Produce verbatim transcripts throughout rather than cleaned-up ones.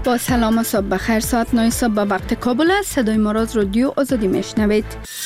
با سلام و صبح بخیر. ساعت نه صبح به وقت کابل است. صدای ما را از رادیو آزادی میشنوید.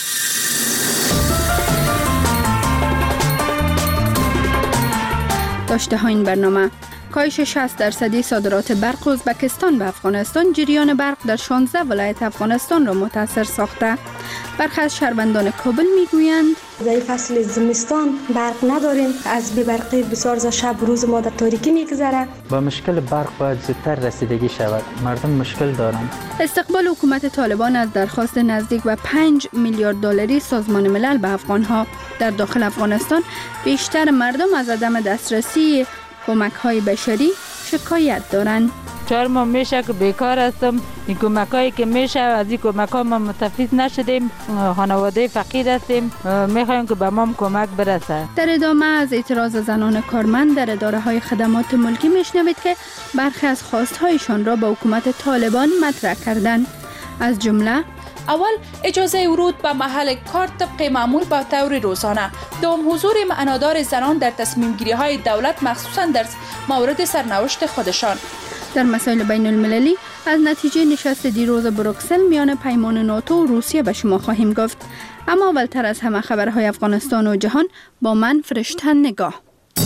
داشته ها این برنامه: کاهش شصت درصدی صادرات برق ازبکستان به افغانستان، جریان برق در شانزده ولایت افغانستان را متاثر ساخته. برخی از شهروندان کابل میگویند در فصل زمستان برق نداریم، از بی‌برقی بسیار ز شب روز ما در تاریکی میگذره. با مشکل برق باید زودتر رسیدگی شود، مردم مشکل دارند. استقبال حکومت طالبان از درخواست نزدیک به پنج میلیارد دلاری سازمان ملل به افغانها. در داخل افغانستان بیشتر مردم از عدم دسترسی کمک‌های بشری شکایت دارند. چهار ماه میشه که بیکار هستم. این کمکایی که میشه از این کمک‌ها ما متفیض نشدیم، خانواده فقیر هستیم، میخوایم که به ما کمک برسه. در ادامه از اعتراض زنان کارمند در اداره‌های خدمات ملکی میشنوید که برخی از خواست‌هایشان را به حکومت طالبان مطرح کردند. از جمله اول اجازه ورود به محل کار طبق معمول به طور روزانه، دوم حضور معنادار زنان در تصمیم گیری های دولت مخصوصا در مورد سرنوشت خودشان. در مسائل بین المللی از نتیجه نشست دیروز بروکسل میان پیمان ناتو و روسیه به شما خواهیم گفت، اما اولتر از همه خبرهای افغانستان و جهان با من فرشته نگاه.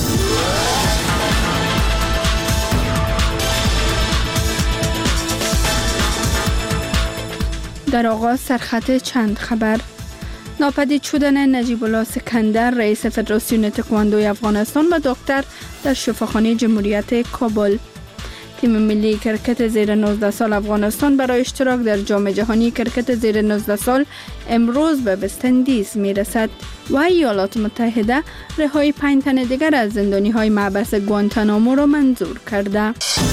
در آغاز سرخط چند خبر: ناپدید شدن نجیب الله سکندر رئیس فدراسیون تکواندوی افغانستان و دکتر در شفاخانه جمهوریت کابل. تیم ملی کرکت زیر نوزده سال افغانستان برای اشتراک در جام جهانی کرکت زیر نوزده سال امروز به وست‌اندیز میرسد و ایالات متحده رهایی پنج تن دیگر از زندانی های محبس گوانتانامو را منظور کرده.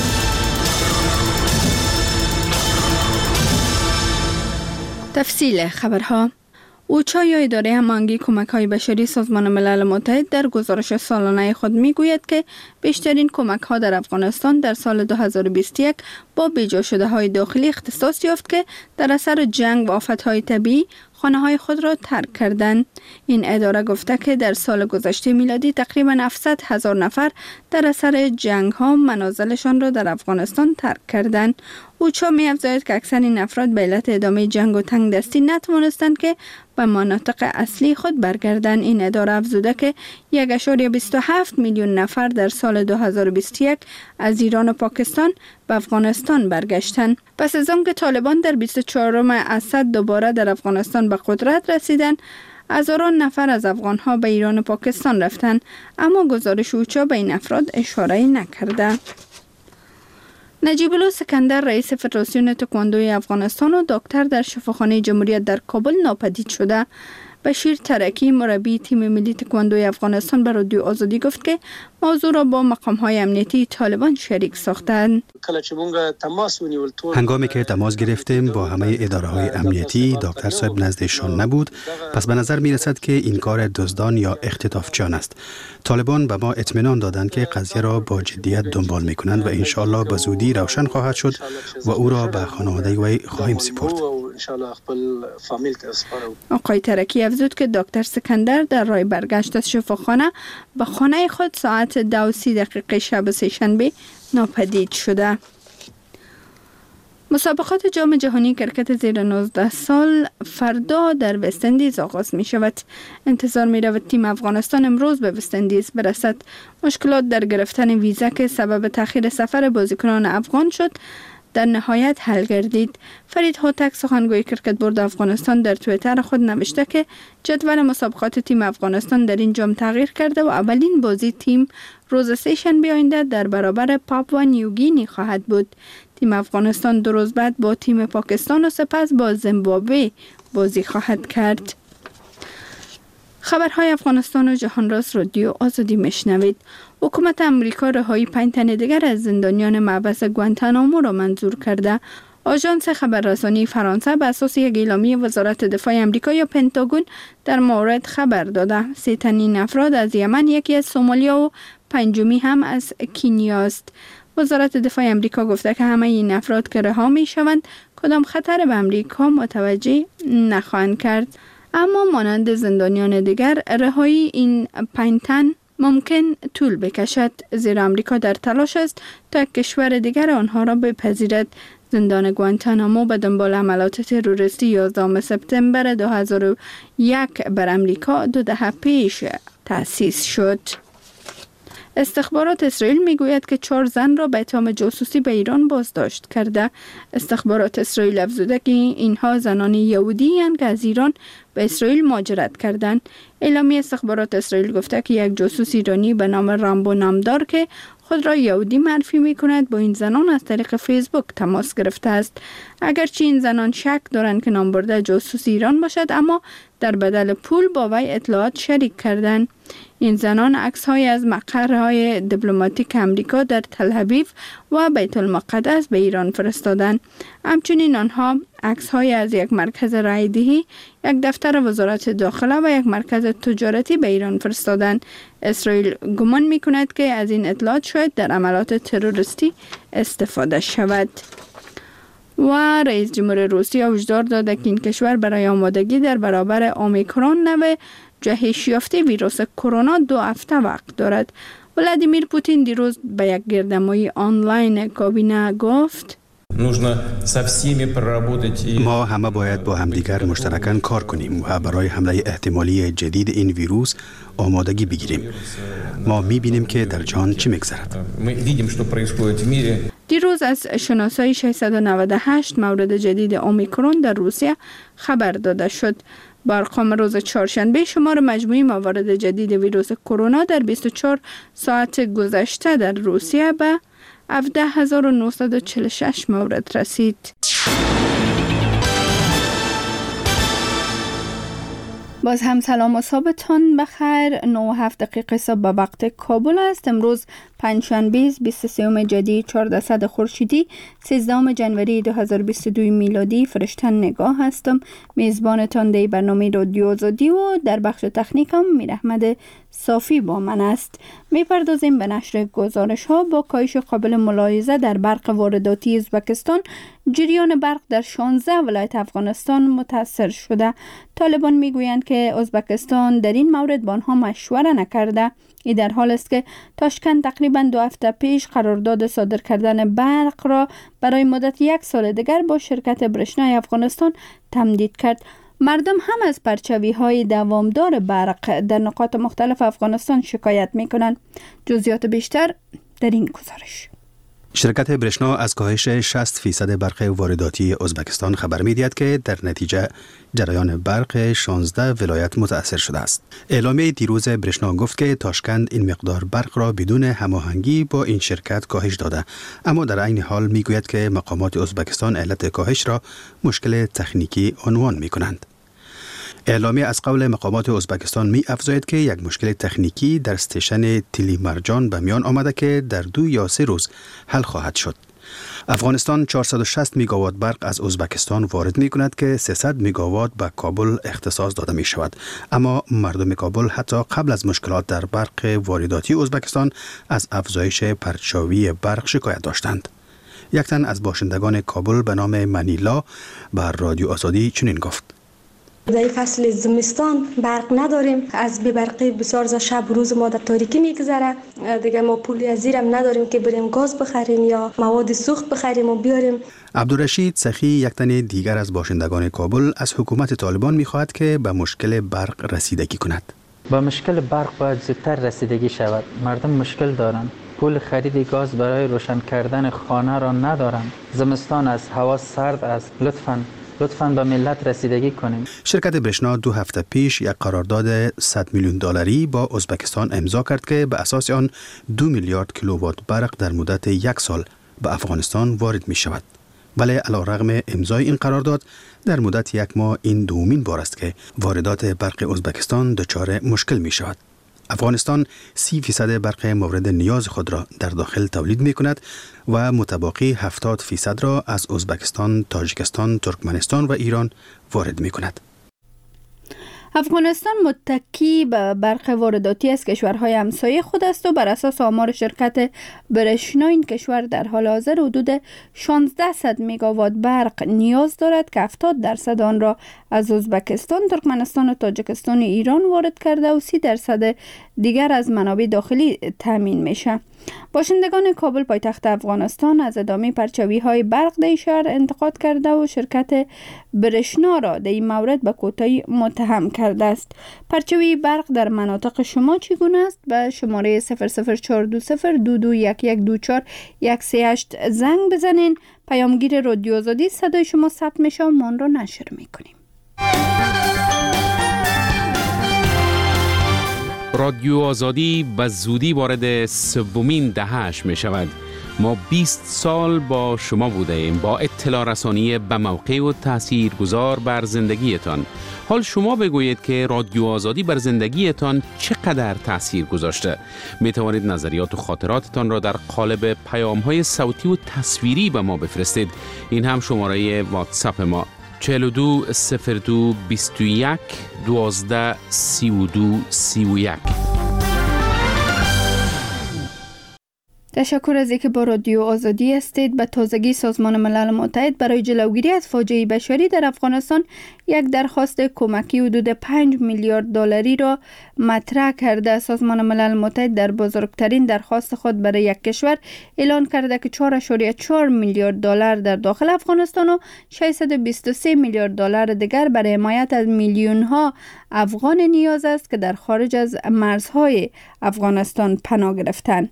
تفصیل خبرها: اوچا یا اداره هماهنگی کمک‌های بشری سازمان ملل متحد در گزارش سالانه خود میگوید که بیشترین کمک‌ها در افغانستان در سال دو هزار و بیست و یک با بیجا شده های داخلی اختصاص یافت که در اثر جنگ و آفت‌های طبیعی خانه‌های خود را ترک کردند. این اداره گفته که در سال گذشته میلادی تقریباً هفتصد هزار نفر در اثر جنگ‌ها منازلشان را در افغانستان ترک کردند. اوچا می‌افزاید که اکثر این افراد به علت ادامه جنگ و تنگ دستی نتوانستند که به مناطق اصلی خود برگردند. این اداره افزوده که یک ممیز بیست و هفت میلیون نفر در سال دو هزار و بیست و یک از ایران و پاکستان به افغانستان برگشتند. پس از آنکه طالبان در بیست و چهارم اسد دوباره در افغانستان به قدرت رسیدند، هزاران نفر از افغانها به ایران و پاکستان رفتند، اما گزارش اوچا به این افراد اشاره نکرده. نجیب الله سکندر رئیس فدراسیون تکواندوی افغانستان و دکتر در شفاخانه جمهوریت در کابل ناپدید شده. بشیر ترکی مربی تیم ملی تکواندوی افغانستان به رادیو آزادی گفت که موضوع را با مقام‌های امنیتی طالبان شریک ساختند. هنگامی که تماس گرفتیم با همه اداره‌های امنیتی، دکتر صاحب نزدشان نبود، پس به نظر می‌رسد که این کار دزدان یا اختطافچیان است. طالبان به ما اطمینان دادند که قضیه را با جدیت دنبال می‌کنند و انشاءالله به زودی روشن خواهد شد و او را به خانواده وی خواهیم سپرد. آقای ترکی افزود که دکتر سکندر در راه برگشت از شفاخانه به خانه خود ساعت دو و سی دقیقه شب سه‌شنبه ناپدید شده. مسابقات جام جهانی کرکت زیر نوزده سال فردا در وست‌اندیز آغاز می شود. انتظار می رود تیم افغانستان امروز به وست‌اندیز برسد. مشکلات در گرفتن ویزا که سبب تأخیر سفر بازیکنان افغان شد در نهایت حل گردید. فرید هوتک سخنگوی کرکت بورد افغانستان در توییتر خود نوشته که جدول مسابقات تیم افغانستان در این جام تغییر کرده و اولین بازی تیم روز سه‌شنبه آینده در برابر پاپوا نیوگینی خواهد بود. تیم افغانستان دو روز بعد با تیم پاکستان و سپس با زیمبابوه بازی خواهد کرد. خبرهای افغانستان و جهان را از رادیو آزادی میشنوید. حکومت امریکا رهایی پنج تن دیگر از زندانیان محبس گوانتانامو را منظور کرده. آژانس خبررسانی فرانسه بر اساس یک اعلامیه وزارت دفاع امریکا یا پنتاگون در مورد خبر داده. سه تن این افراد از یمن، یکی از سومالیا و پنجمی هم از کنیا است. وزارت دفاع امریکا گفته که همه این افراد که رها می شوند کدام خطر به امریکا متوجه نخواهند کرد. اما مانند زندانیان دیگر رهایی این پنج تن ممکن طول بکشد، زیرا آمریکا در تلاش است تا کشور دیگر آنها را بپذیرد. زندان گوانتانامو به دنبال حملات تروریستی یازدهم سپتامبر دو هزار و یک بر آمریکا دو دهه پیش تأسیس شد. استخبارات اسرائیل میگوید که چهار زن را به اتهام جاسوسی به ایران بازداشت کرده. استخبارات اسرائیل افزوده که اینها زنان یهودی اند که از ایران به اسرائیل مهاجرت کردند. اعلامیه استخبارات اسرائیل گفته که یک جاسوس ایرانی به نام رامبو نامدار که خود را یهودی معرفی می کند با این زنان از طریق فیسبوک تماس گرفته است. اگرچه این زنان شک دارند که نامبرده جاسوس ایران باشد، اما در بدل پول با وی اطلاعات شریک کردند. این زنان عکس‌های از مقرهای دیپلماتیک امریکا در تل آویو و بیت المقدس به ایران فرستادند. همچنین آنها عکس‌های از یک مرکز رایدهی، یک دفتر وزارت داخله و یک مرکز تجارتی به ایران فرستادند. اسرائیل گمان می‌کند که از این اطلاعات شاید در عملیات تروریستی استفاده شود. و رئیس جمهور روسیه هشدار داده که این کشور برای آمادگی در برابر اومیکرون نوع جهش یافته ویروس کرونا دو هفته وقت دارد. ولادیمیر پوتین دیروز به یک گردهمایی آنلاین کابینه گفت: ما همه باید با همدیگر مشترکاً کار کنیم و برای حمله احتمالی جدید این ویروس آمادگی بگیریم. ما می‌بینیم که در جهان چه می‌گذرد. دیروز از شناسایی ششصد و نود و هشت مورد جدید اومیکرون در روسیه خبر داده شد. با ارقام روز چهارشنبه شمار مجموعی موارد جدید ویروس کرونا در بیست و چهار ساعت گذشته در روسیه به هفده هزار و نهصد و چهل و شش مورد رسید. باز هم سلام و صبحتان بخیر. نه و هفت دقیقه صبح به وقت کابل است. امروز پنجشنبه بیست و سوم جدی چهاردهصد خورشیدی سیزدهم جنوری دو هزار و بیست و دو میلادی. فرشتن نگاه هستم، میزبانتان در برنامه رادیو آزادی و در بخش تکنیکم میر احمد صافی با من است. میپردازیم به نشر گزارش ها. با کاهش قابل ملاحظه در برق وارداتی ازبکستان، جریان برق در شانزده ولایت افغانستان متاثر شده. طالبان میگویند که ازبکستان در این مورد با آنها مشوره نکرده. این در حال است که تاشکند تقریبا دو هفته پیش قرارداد صادر کردن برق را برای مدت یک سال دیگر با شرکت برشنای افغانستان تمدید کرد. مردم هم از پرچوی های دوامدار برق در نقاط مختلف افغانستان شکایت می کنند. جزئیات بیشتر در این گزارش. شرکت برشنا از کاهش شصت فیصد برق وارداتی ازبکستان خبر می‌دهد که در نتیجه جریان برق شانزده ولایت متاثر شده است. اعلامیه دیروز برشنا گفت که تاشکند این مقدار برق را بدون هماهنگی با این شرکت کاهش داده، اما در عین حال میگوید که مقامات ازبکستان علت کاهش را مشکل تکنیکی عنوان می‌کنند. اعلامیه از قول مقامات ازبکستان می افزاید که یک مشکل تکنیکی در استیشن تیلی مرجان به میان آمده که در دو یا سه روز حل خواهد شد. افغانستان چهارصد و شصت میگاوات برق از ازبکستان وارد می کند که سیصد میگاوات به کابل اختصاص داده می شود، اما مردم کابل حتی قبل از مشکلات در برق وارداتی ازبکستان از افزایش پرچاوی برق شکایت داشتند. یک تن از باشندگان کابل به نام منیلا بر رادیو آزادی چنین گفت: در فصل زمستان برق نداریم، از بی‌برقی بسیار ز شب روز ما در تاریکی میگذره. دیگه ما پولی از زیرم نداریم که بریم گاز بخریم یا مواد سوخت بخریم و بیاریم. عبدالرشید سخی یک تن دیگر از باشندگان کابل از حکومت طالبان میخواهد که به مشکل برق رسیدگی کند. با مشکل برق باید زودتر رسیدگی شود. مردم مشکل دارند. پول خرید گاز برای روشن کردن خانه را ندارند. زمستان است، هوا سرد است. لطفاً لطفاً به ملت رسیدگی کنیم. شرکت برشنا دو هفته پیش یک قرارداد صد میلیون دلاری با ازبکستان امضا کرد که به اساس آن دو میلیارد کیلووات برق در مدت یک سال به افغانستان وارد می شود. ولی علیرغم امضای این قرارداد در مدت یک ماه این دومین بار است که واردات برق ازبکستان دچار مشکل می شود. افغانستان سی فیصد برق مورد نیاز خود را در داخل تولید می کند و متباقی هفتاد فیصد را از ازبکستان، تاجیکستان، ترکمنستان و ایران وارد می کند. افغانستان متکی به برق وارداتی از کشورهای همسایه خود است و بر اساس آمار شرکت برشنا این کشور در حال حاضر حدود شانزده مگاوات برق نیاز دارد که هفتاد درصد آن را از ازبکستان، ترکمنستان و تاجیکستان و ایران وارد کرده و سی درصد دیگر از منابع داخلی تامین میشه. باشندگان کابل پایتخت افغانستان از ادامه پرچاوی های برق در شهر انتقاد کرده و شرکت برشنا را در این مورد به کوتاهی متهم کرده است. پرچاوی برق در مناطق شما چگونه است؟ به شماره صفر صفر چهار دو صفر دو دو یک یک دو چهار یک سه هشت زنگ بزنین. پیامگیر رادیو آزادی صدای شما ثبت میشه و ما آن را نشر میکنیم. رادیو آزادی به زودی وارد سومین دهه‌اش می شود. ما بیست سال با شما بوده ایم، با اطلاع رسانی به موقع و تأثیر گذار بر زندگیتان. حال شما بگویید که رادیو آزادی بر زندگیتان چقدر تأثیر گذاشته. می توانید نظریات و خاطراتتان را در قالب پیام‌های صوتی و تصویری به ما بفرستید. این هم شماره واتساپ ما چهل و دو صفر دو بیست و یک دوازده سی و دو سی و یک. تشکر از اینکه با رادیو آزادی هستید. به تازگی سازمان ملل متحد برای جلوگیری از فاجعه بشری در افغانستان یک درخواست کمکی حدود پنج میلیارد دلاری را مطرح کرده. سازمان ملل متحد در بزرگترین درخواست خود برای یک کشور اعلان کرده که چهار ممیز چهار میلیارد دلار در داخل افغانستان و ششصد و بیست و سه میلیارد دلار دیگر برای حمایت از میلیون ها افغان نیاز است که در خارج از مرزهای افغانستان پناه گرفتند.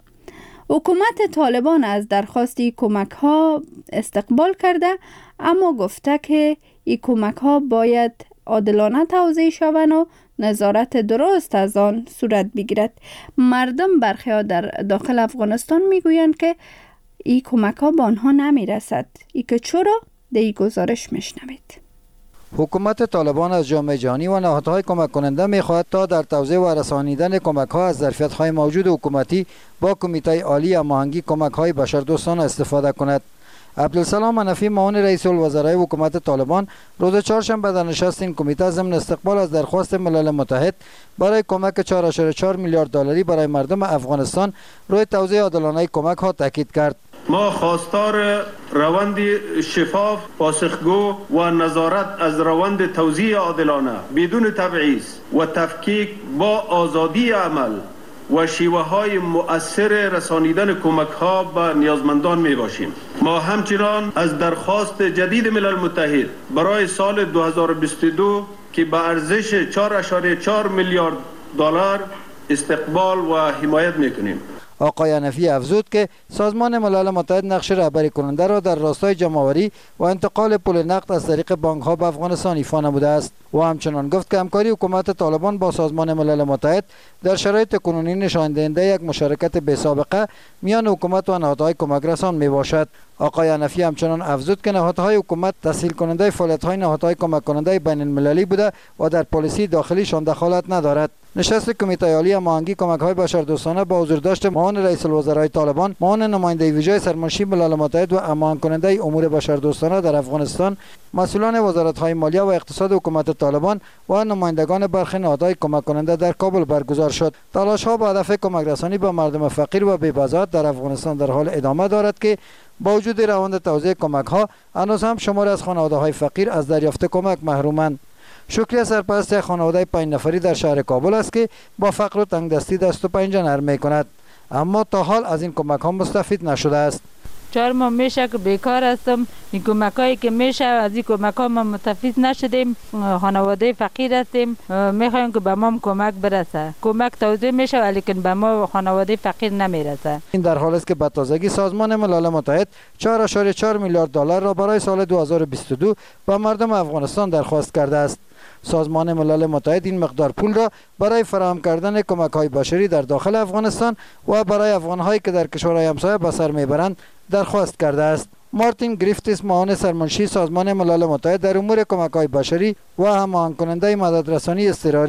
حکومت طالبان از درخواستی کمک ها استقبال کرده، اما گفته که این کمک ها باید عادلانه توزیع شوند و نظارت درست از آن صورت بگیرد. مردم برخی ها در داخل افغانستان میگویند که این کمک ها به آنها نمی رسد. ای که چرا؟ در این گزارش میشنوید. حکومت طالبان از جامعه جهانی و نهادهای کمک کننده می‌خواهد تا در توزیع و رسانیدن کمک‌ها از ظرفیت‌های موجود حکومتی با کمیته عالی هماهنگی کمک‌های بشردوستانه استفاده کند. عبدالسلام منفی معاون رئیس الوزرای حکومت طالبان روز چهارشنبه در نشست این کمیته ضمن استقبال از درخواست ملل متحد برای کمک چهار ممیز چهار میلیارد دلاری برای مردم افغانستان روی توزیع عادلانه کمک‌ها تاکید کرد. ما خواستار روند شفاف، پاسخگو و نظارت از روند توزیع عادلانه بدون تبعیض و تفکیک با آزادی عمل و شیوه های مؤثر رسانیدن کمک ها به نیازمندان می باشیم. ما همچنان از درخواست جدید ملل متحد برای سال دو هزار و بیست و دو که به ارزش چهار ممیز چهار میلیارد دلار استقبال و حمایت می کنیم. آقای حنفی افزود که سازمان ملل متحد نقش رهبری کننده را در راستای جمع‌آوری و انتقال پول نقد از طریق بانک‌ها به افغانستان ایفا نموده است و همچنان گفت که همکاری حکومت طالبان با سازمان ملل متحد در شرایط کنونی نشان دهنده یک مشارکت بی‌سابقه میان حکومت و نهادهای کمک رسان میباشد. آقای حنفی همچنان افزود که نهادهای حکومت تسهیل کننده فعالیت‌های نهادهای کمک کننده بین المللی بوده و در پالیسی داخلیشان دخالت ندارد. نشست کمیته عالی هماهنگی کمک‌های بشردوستانه با حضور داشت معاون رئیس الوزرای طالبان، معاون نماینده ویژه سرمنشی ملل متحد و هماهنگ کننده امور بشردوستانه در افغانستان، مسئولان وزارت‌های مالیه و اقتصاد حکومت طالبان و نمایندگان برخی نهادهای کمک کننده در کابل برگزار شد. تلاش‌ها به هدف کمک رسانی به مردم فقیر و بی‌بضاعت در افغانستان در حال ادامه دارد که با وجود روند توزیع کمک‌ها هنوز هم شماری از خانواده‌های فقیر از دریافت کمک محرومند. شکریه سرپرست خانواده پنج نفری در شهر کابل است که با فقر و تنگدستی دست و پنجه نرم می‌کند، اما تا حال از این کمک‌ها مستفید نشده است. چهار ماه میشه که بیکار هستم. این کمکایی که میشه از این کمک‌ها ما مستفید نشدیم. خانواده فقیر هستیم، میخوایم که به ما کمک برسه. کمک توزیع میشه ولی به ما خانواده فقیر نمیرسه. این در حالی است که به تازگی سازمان ملل متحد چهار ممیز چهار میلیارد دلار را برای سال دو هزار و بیست و دو به مردم افغانستان درخواست کرده است. سازمان ملل متحد این مقدار پول را برای فراهم کردن کمک‌های بشری در داخل افغانستان و برای افغان‌هایی که در کشورهای همسایه به سر میبرند درخواست کرده است. مارتین گریفتیس معاون سرمنشی سازمان ملل متحد در امور کمک‌های بشری و هماهنگ کننده مددرسانی اضطراری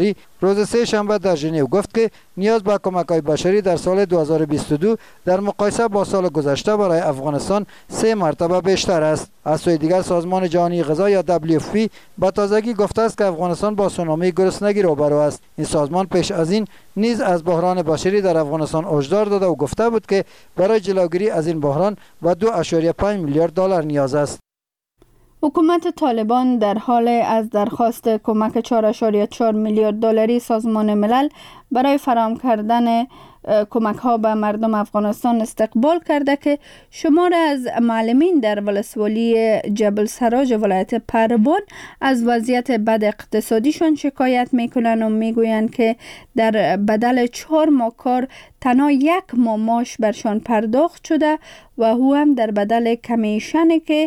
روز سه شنبه در ژنو گفت که نیاز به کمک‌های بشری در سال دو هزار و بیست و دو در مقایسه با سال گذشته برای افغانستان سه مرتبه بیشتر است. از سوی دیگر سازمان جهانی غذا یا دبلیو اف پی با تازگی گفته است که افغانستان با سونامی گرسنگی روبرو است. این سازمان پیش از این نیز از بحران بشری در افغانستان هشدار داده و گفته بود که برای جلوگیری از این بحران و دو اشاریه پنج میلیارد دلار نیاز است. حکومت طالبان در حال از درخواست کمک چهار ممیز چهار میلیارد دلاری سازمان ملل برای فراهم کردن کمک ها به مردم افغانستان استقبال کرده که شمار از معلمین در ولسوالی جبل سراج ولایت پروان از وضعیت بد اقتصادیشان شکایت میکنند و میگویند که در بدل چهار ماه کار تنها یک ماه معاش برشان پرداخت شده و او هم در بدل کمیشنی که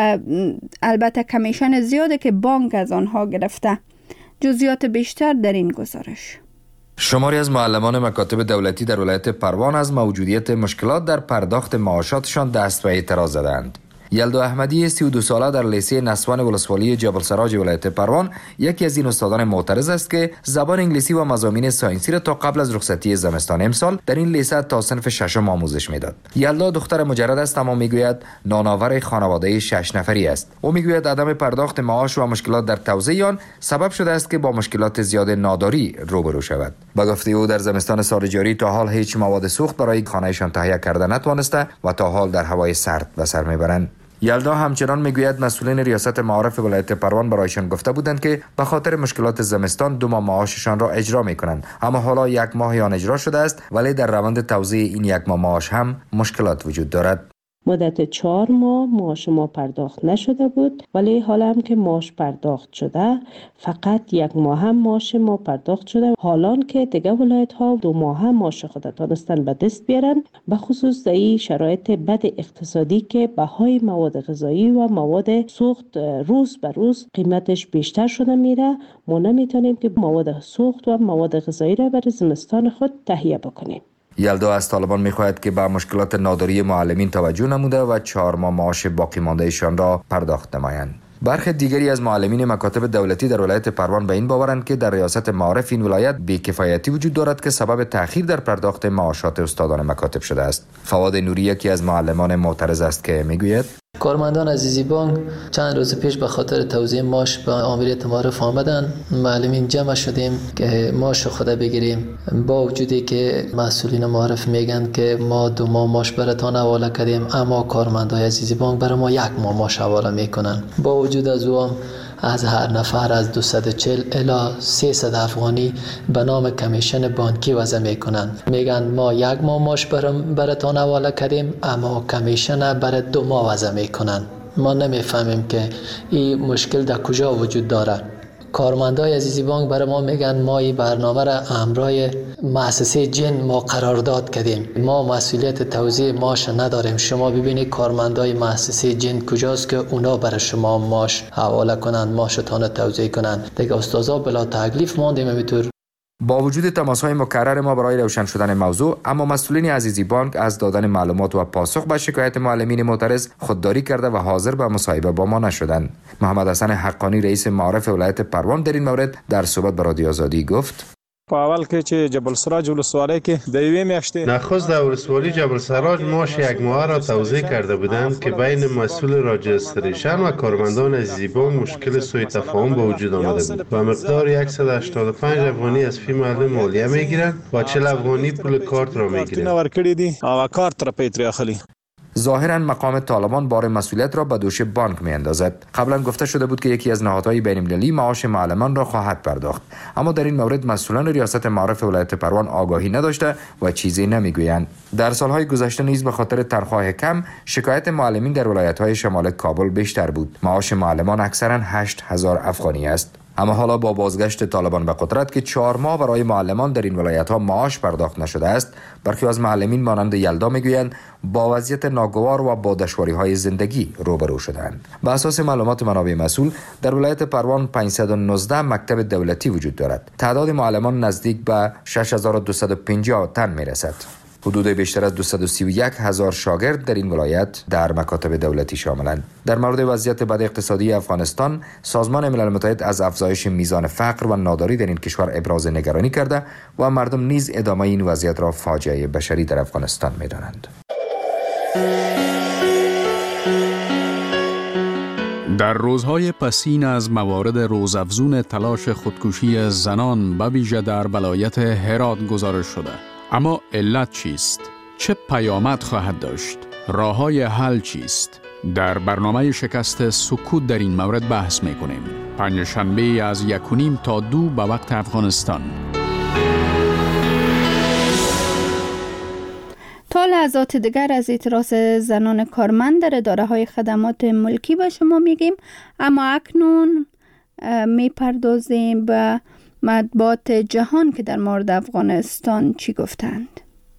البته کمیشن زیاده که بانک از آنها گرفته. جزئیات بیشتر در این گزارش. شماری از معلمان مکاتب دولتی در ولایت پروان از موجودیت مشکلات در پرداخت معاشاتشان دست به اعتراض زدند. یلدا احمدی سی و دو ساله در لیسه نسوان ولسوالی جبل سراج ولایت پروان یکی از این استادان معترض است که زبان انگلیسی و مضامین ساینسی را تا قبل از رخصتی زمستان امسال در این لیسه تا صنف ششم آموزش میداد. یلدا دختر مجرد است اما میگوید نانآور خانواده شش نفری است. او میگوید عدم پرداخت معاش و مشکلات در توزیع آن سبب شده است که با مشکلات زیاد ناداری روبرو شود. با گفته او در زمستان سال جاری تا حال هیچ مواد سوخت برای خانهشان تهیه کرده نتوانسته و تا حال در هوای سرد به سر میبرند. یلدا همچنان میگوید مسئولین ریاست معارف ولایت پروان برایشان گفته بودند که به خاطر مشکلات زمستان دو ماه معاششان را اجرا میکنند، اما حالا یک ماه آن اجرا شده است ولی در روند توزیع این یک ماه معاش هم مشکلات وجود دارد. مدت چهار ماه معاش ما پرداخت نشده بود ولی حالا هم که معاش پرداخت شده فقط یک ماه هم معاش ما پرداخت شده. حالان که دیگه ولایت ها دو ماه هم معاش خود تانستن به دست بیارن، به خصوص در این شرایط بد اقتصادی که بهای مواد غذایی و مواد سوخت روز به روز قیمتش بیشتر شده میره، ما نمیتونیم که مواد سوخت و مواد غذایی را برای زمستان خود تهیه بکنیم. یلدا از طالبان می‌خواهد که به مشکلات ناداری معلمین توجه نموده و چهار ماه معاش باقی ماندهشان را پرداخت نمایند. برخی دیگری از معلمین مکاتب دولتی در ولایت پروان به این باورند که در ریاست معارف این ولایت بی‌کفایتی وجود دارد که سبب تأخیر در پرداخت معاشات استادان مکاتب شده است. فواد نوری یکی از معلمان معترض است که میگوید کارمندان عزیزی بانک چند روز پیش به خاطر توزیع معاش به آمریت معارف آمدن. معلمین جمع شدیم که معاش خود بگیریم، با وجودی که مسئولین معارف میگن که ما دو ماه معاش براتان حواله کردیم اما کارمندای عزیزی بانک برای ما یک ماه معاش حواله میکنن. با وجود از او از هر نفر از دویست و چهل الی سیصد افغانی به نام کمیشن بانکی وضع میکنن. میگن ما یک ماه معاش براتان حواله کردیم اما کمیشن برای دو ماه وضع میکنن. ما نمیفهمیم که این مشکل در کجا وجود داره. کارمندای عزیزی بانک برای ما میگن ما این برنامه را همراه مؤسسه جن ما قرارداد کردیم، ما مسئولیت توزیع معاش نداریم. شما ببینید کارمندای مؤسسه جن کجاست که اونا برای شما معاش حواله کنند، معاشتان توزیع کنند. دیگه استادا بلا تکلیف ماندیم همینطور. با وجود تماس‌های مکرر ما برای روشن شدن موضوع، اما مسئولین عزیزی بانک از دادن معلومات و پاسخ به شکایت معلمین معترض خودداری کرده و حاضر به مصاحبه با ما نشدند. محمد حسن حقانی رئیس معارف ولایت پروان در این مورد در صحبت با رادیو آزادی گفت په اول کې چې جبل سراج ولسوالۍ کې د یوې میاشتې نخست در ولسوالی جبل سراج معاش یک ماه را توزیع کرده بودند که بین مسئول راجستریشن و کارمندان عزیزی بانک مشکل سوء تفاهم به وجود آمده بود و مقدار صد و هشتاد و پنج افغانی از فی معلم مالیه میگیرند و چهل افغانی پول کارت را میگیرند. ورکړي دي او کارت را پیتری اخلي. ظاهراً مقام طالبان بار مسئولیت را به دوش بانک می اندازد. قبلا گفته شده بود که یکی از نهادهای بین المللی معاش معلمان را خواهد پرداخت، اما در این مورد مسئولان ریاست معارف ولایت پروان آگاهی نداشته و چیزی نمیگویند. در سالهای گذشته نیز به خاطر تنخواه کم شکایت معلمین در ولایت‌های شمال کابل بیشتر بود. معاش معلمان اکثراً هشت هزار افغانی است. اما حالا با بازگشت طالبان به قدرت که چهار ماه برای معلمان در این ولایت‌ها معاش پرداخت نشده است، برخی از معلمین مانند یلدا میگویند با وضعیت ناگوار و با دشواری‌های زندگی روبرو شدند. به اساس معلومات منابع مسئول در ولایت پروان پانصد و نوزده مکتب دولتی وجود دارد. تعداد معلمان نزدیک به شش هزار و دویست و پنجاه تن میرسد. حدود بیشتر از دویست و سی و یک هزار شاگرد در این ولایت در مکاتب دولتی شاملند. در مورد وضعیت بد اقتصادی افغانستان، سازمان ملل متحد از افزایش میزان فقر و ناداری در این کشور ابراز نگرانی کرده و مردم نیز ادامه این وضعیت را فاجعه بشری در افغانستان می‌دانند. در روزهای پسین از موارد روزافزون تلاش خودکشی زنان به ویژه در ولایت هرات گزارش شده. اما علت چیست؟ چه پیامد خواهد داشت؟ راه‌های حل چیست؟ در برنامه شکست سکوت در این مورد بحث می‌کنیم. پنجشنبه از یک و نیم تا دو به وقت افغانستان. تا لحظات دیگر از اعتراض زنان کارمند در اداره‌های خدمات ملکی به شما میگیم، اما اکنون میپردازیم به مطبوعات جهان که در مورد افغانستان چی گفتند.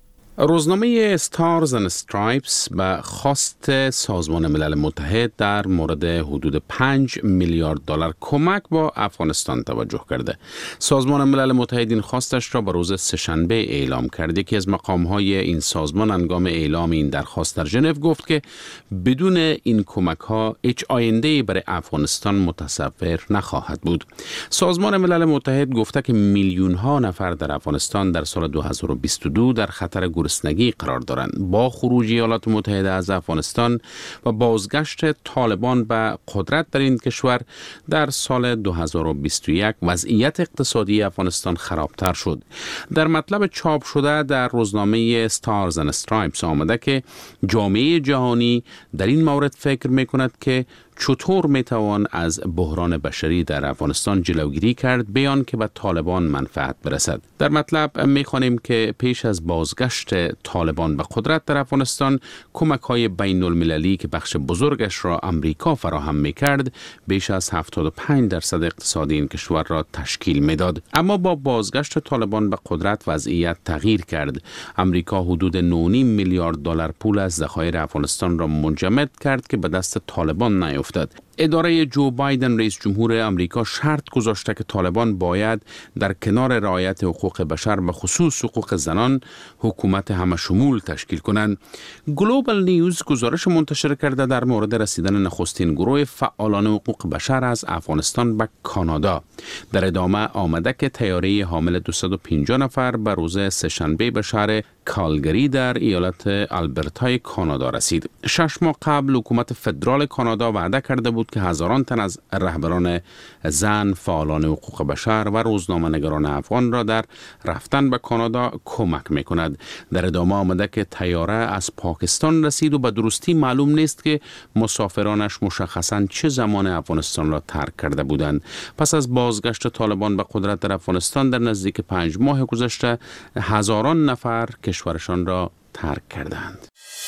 روزنامه استارز اند استرایپس به خواست سازمان ملل متحد در مورد حدود پنج میلیارد دلار کمک با افغانستان توجه کرده. سازمان ملل متحد این خواستش را به روز سه‌شنبه اعلام کرده که از مقام‌های این سازمان هنگام اعلام این درخواست در ژنو گفت که بدون این کمک‌ها هیچ آینده‌ای برای افغانستان متصور نخواهد بود. سازمان ملل متحد گفته که میلیون‌ها نفر در افغانستان در سال دو هزار و بیست و دو در خطر گرسنگی قرار دارند. با خروج ایالات متحده از افغانستان و بازگشت طالبان به قدرت در این کشور در سال دو هزار و بیست و یک وضعیت اقتصادی افغانستان خرابتر شد. در مطلب چاپ شده در روزنامه استارز اند استرایپس آمده که جامعه جهانی در این مورد فکر می‌کند که چطور میتوان از بحران بشری در افغانستان جلوگیری کرد بیان که به طالبان منفعت برسد. در مطلب میخوانیم که پیش از بازگشت طالبان به قدرت در افغانستان، کمک‌های بین المللی که بخش بزرگش را امریکا فراهم میکرد بیش از هفتاد و پنج درصد اقتصادی این کشور را تشکیل میداد. اما با بازگشت طالبان به قدرت وضعیت تغییر کرد. امریکا حدود نه و نیم میلیارد دلار پول از ذخایر افغانستان را منجمد کرد که به دست طالبان نیفتاد. اداره جو بایدن رئیس جمهور امریکا شرط گذاشته که طالبان باید در کنار رعایت حقوق بشر و خصوص حقوق زنان حکومت همه شمول تشکیل کنند. گلوبال نیوز گزارش منتشر کرده در مورد رسیدن نخستین گروه فعالان حقوق بشر از افغانستان به کانادا. در ادامه آمده که طیاره حامل دویست و پنجاه نفر به روز سه‌شنبه به شهر کالگری در ایالت آلبرتای کانادا رسید. شش ماه قبل حکومت فدرال کانادا وعده کرده بود که هزاران تن از رهبران زن، فعالان حقوق بشر و روزنامه‌نگاران افغان را در رفتن به کانادا کمک می‌کند. در ادامه آمده که طیاره از پاکستان رسید و به درستی معلوم نیست که مسافرانش مشخصاً چه زمان افغانستان را ترک کرده بودند. پس از بازگشت طالبان به قدرت در افغانستان در نزدیک پنج ماه گذشته هزاران نفر کشورشان را ترک کردند.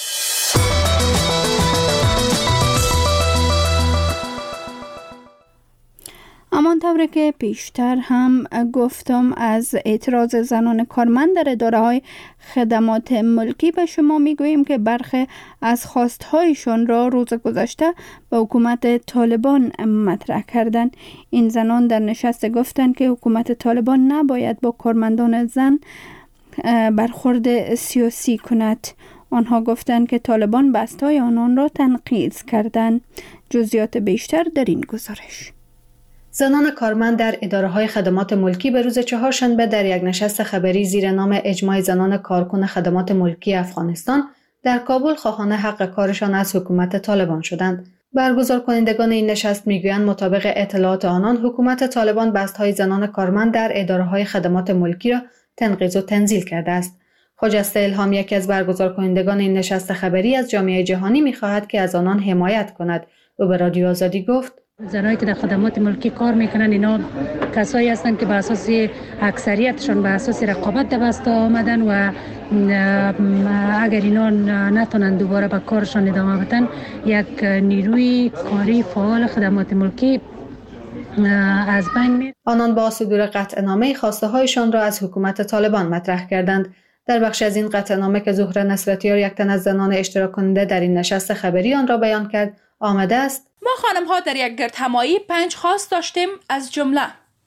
همانطور که پیشتر هم گفتم، از اعتراض زنان کارمند در اداره‌های خدمات ملکی به شما میگوییم که برخی از خواستهایشان را روز گذشته به حکومت طالبان مطرح کردند. این زنان در نشست گفتند که حکومت طالبان نباید با کارمندان زن برخورد سیاسی کند. آنها گفتند که طالبان بستای آنان را تنقیض کردند. جزئیات بیشتر در این گزارش. زنان کارمند در اداره‌های خدمات ملکی به روز چهارشنبه در یک نشست خبری زیر نام اجماع زنان کارکن خدمات ملکی افغانستان در کابل خواهان حق کارشان از حکومت طالبان شدند. برگزار کنندگان این نشست میگویند مطابق اطلاعات آنان حکومت طالبان بست‌های زنان کارمند در اداره‌های خدمات ملکی را تنقیض و تنزیل کرده است. خجسته الهام، یکی از برگزار کنندگان این نشست خبری، از جامعه جهانی می‌خواهد که از آنان حمایت کند. او به رادیو آزادی گفت: زنایی که در خدمات ملکی کار میکنن اینا کسایی هستند که به اساس اکثریتشون به اساس رقابت در بست آمدن و اگر اینا نتونن دوباره به کارشان ادامه بدن، یک نیروی کاری فعال خدمات ملکی از بین میره. آنان با صدور قطعنامه خواسته هایشان را از حکومت طالبان مطرح کردند. در بخش از این قطعنامه که زهره نصرتیار، یک تن از زنان اشتراک کننده در این نشست خبری، آن را بیان کرد، آمده است: ما خانم ها در یک گردهمایی پنج خواست داشتیم، از جمله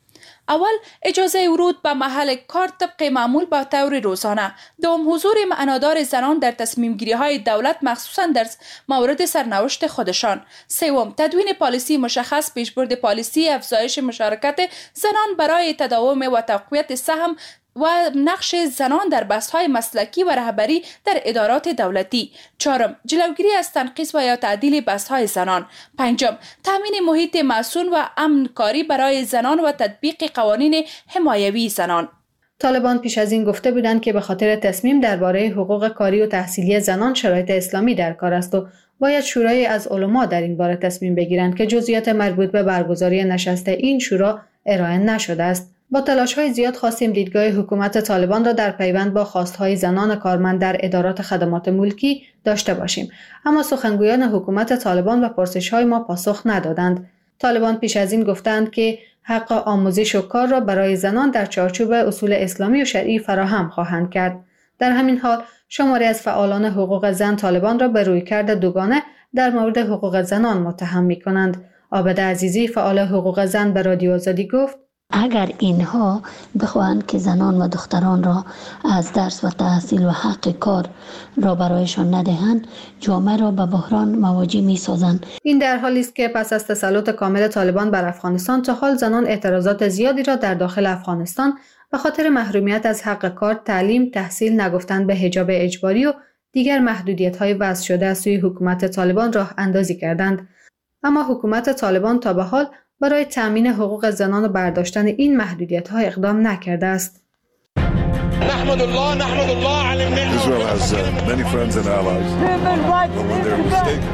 اول اجازه ورود به محل کار طبق معمول با طور روزانه. دوم حضور معنادار زنان در تصمیم گیری های دولت مخصوصا در مورد سرنوشت خودشان. سوم تدوین پالیسی مشخص، پیشبرد پالیسی، افزایش مشارکت زنان برای تداوم و تقویت سهم و نقش زنان در بحث‌های مسلکی و رهبری در ادارات دولتی. چهارم جلوگیری از تنقیص و یا تعدیل بحث‌های زنان. پنجم تامین محیط مسئول و امن کاری برای زنان و تطبیق قوانین حمایوی زنان. طالبان پیش از این گفته بودند که به خاطر تصمیم درباره حقوق کاری و تحصیلی زنان شرایط اسلامی در کار است و باید شورای از علما در این باره تصمیم بگیرند که جزئیات مربوط به برگزاری نشست این شورا ارائه نشده است. با تلاش‌های زیاد خواستیم دیدگاه حکومت طالبان را در پیوند با خواست‌های زنان کارمند در ادارات خدمات ملکی داشته باشیم، اما سخنگویان حکومت طالبان به پرسش‌های ما پاسخ ندادند. طالبان پیش از این گفتند که حق آموزش و کار را برای زنان در چارچوب اصول اسلامی و شرعی فراهم خواهند کرد. در همین حال شماری از فعالان حقوق زن طالبان را به رویکرد دوگانه در مورد حقوق زنان متهم می‌کنند. عابد عزیزی فعال حقوق زن به رادیو آزادی گفت: اگر اینها بخواهند که زنان و دختران را از درس و تحصیل و حق کار را برایشان ندهند، جامعه را به بحران مواجه می سازند. این در حالی است که پس از تسلط کامل طالبان بر افغانستان تا حال زنان اعتراضات زیادی را در داخل افغانستان به خاطر محرومیت از حق کار، تعلیم، تحصیل، نگفتن به حجاب اجباری و دیگر محدودیت‌های وضع شده از سوی حکومت طالبان راه اندازی کردند. اما حکومت طالبان تا به حال برای تامین حقوق زنان و برداشتن این محدودیت‌ها اقدام نکرده است. نحمد الله نحمد الله علی النعمة. Israel has uh, many friends and allies. When they're mistaken.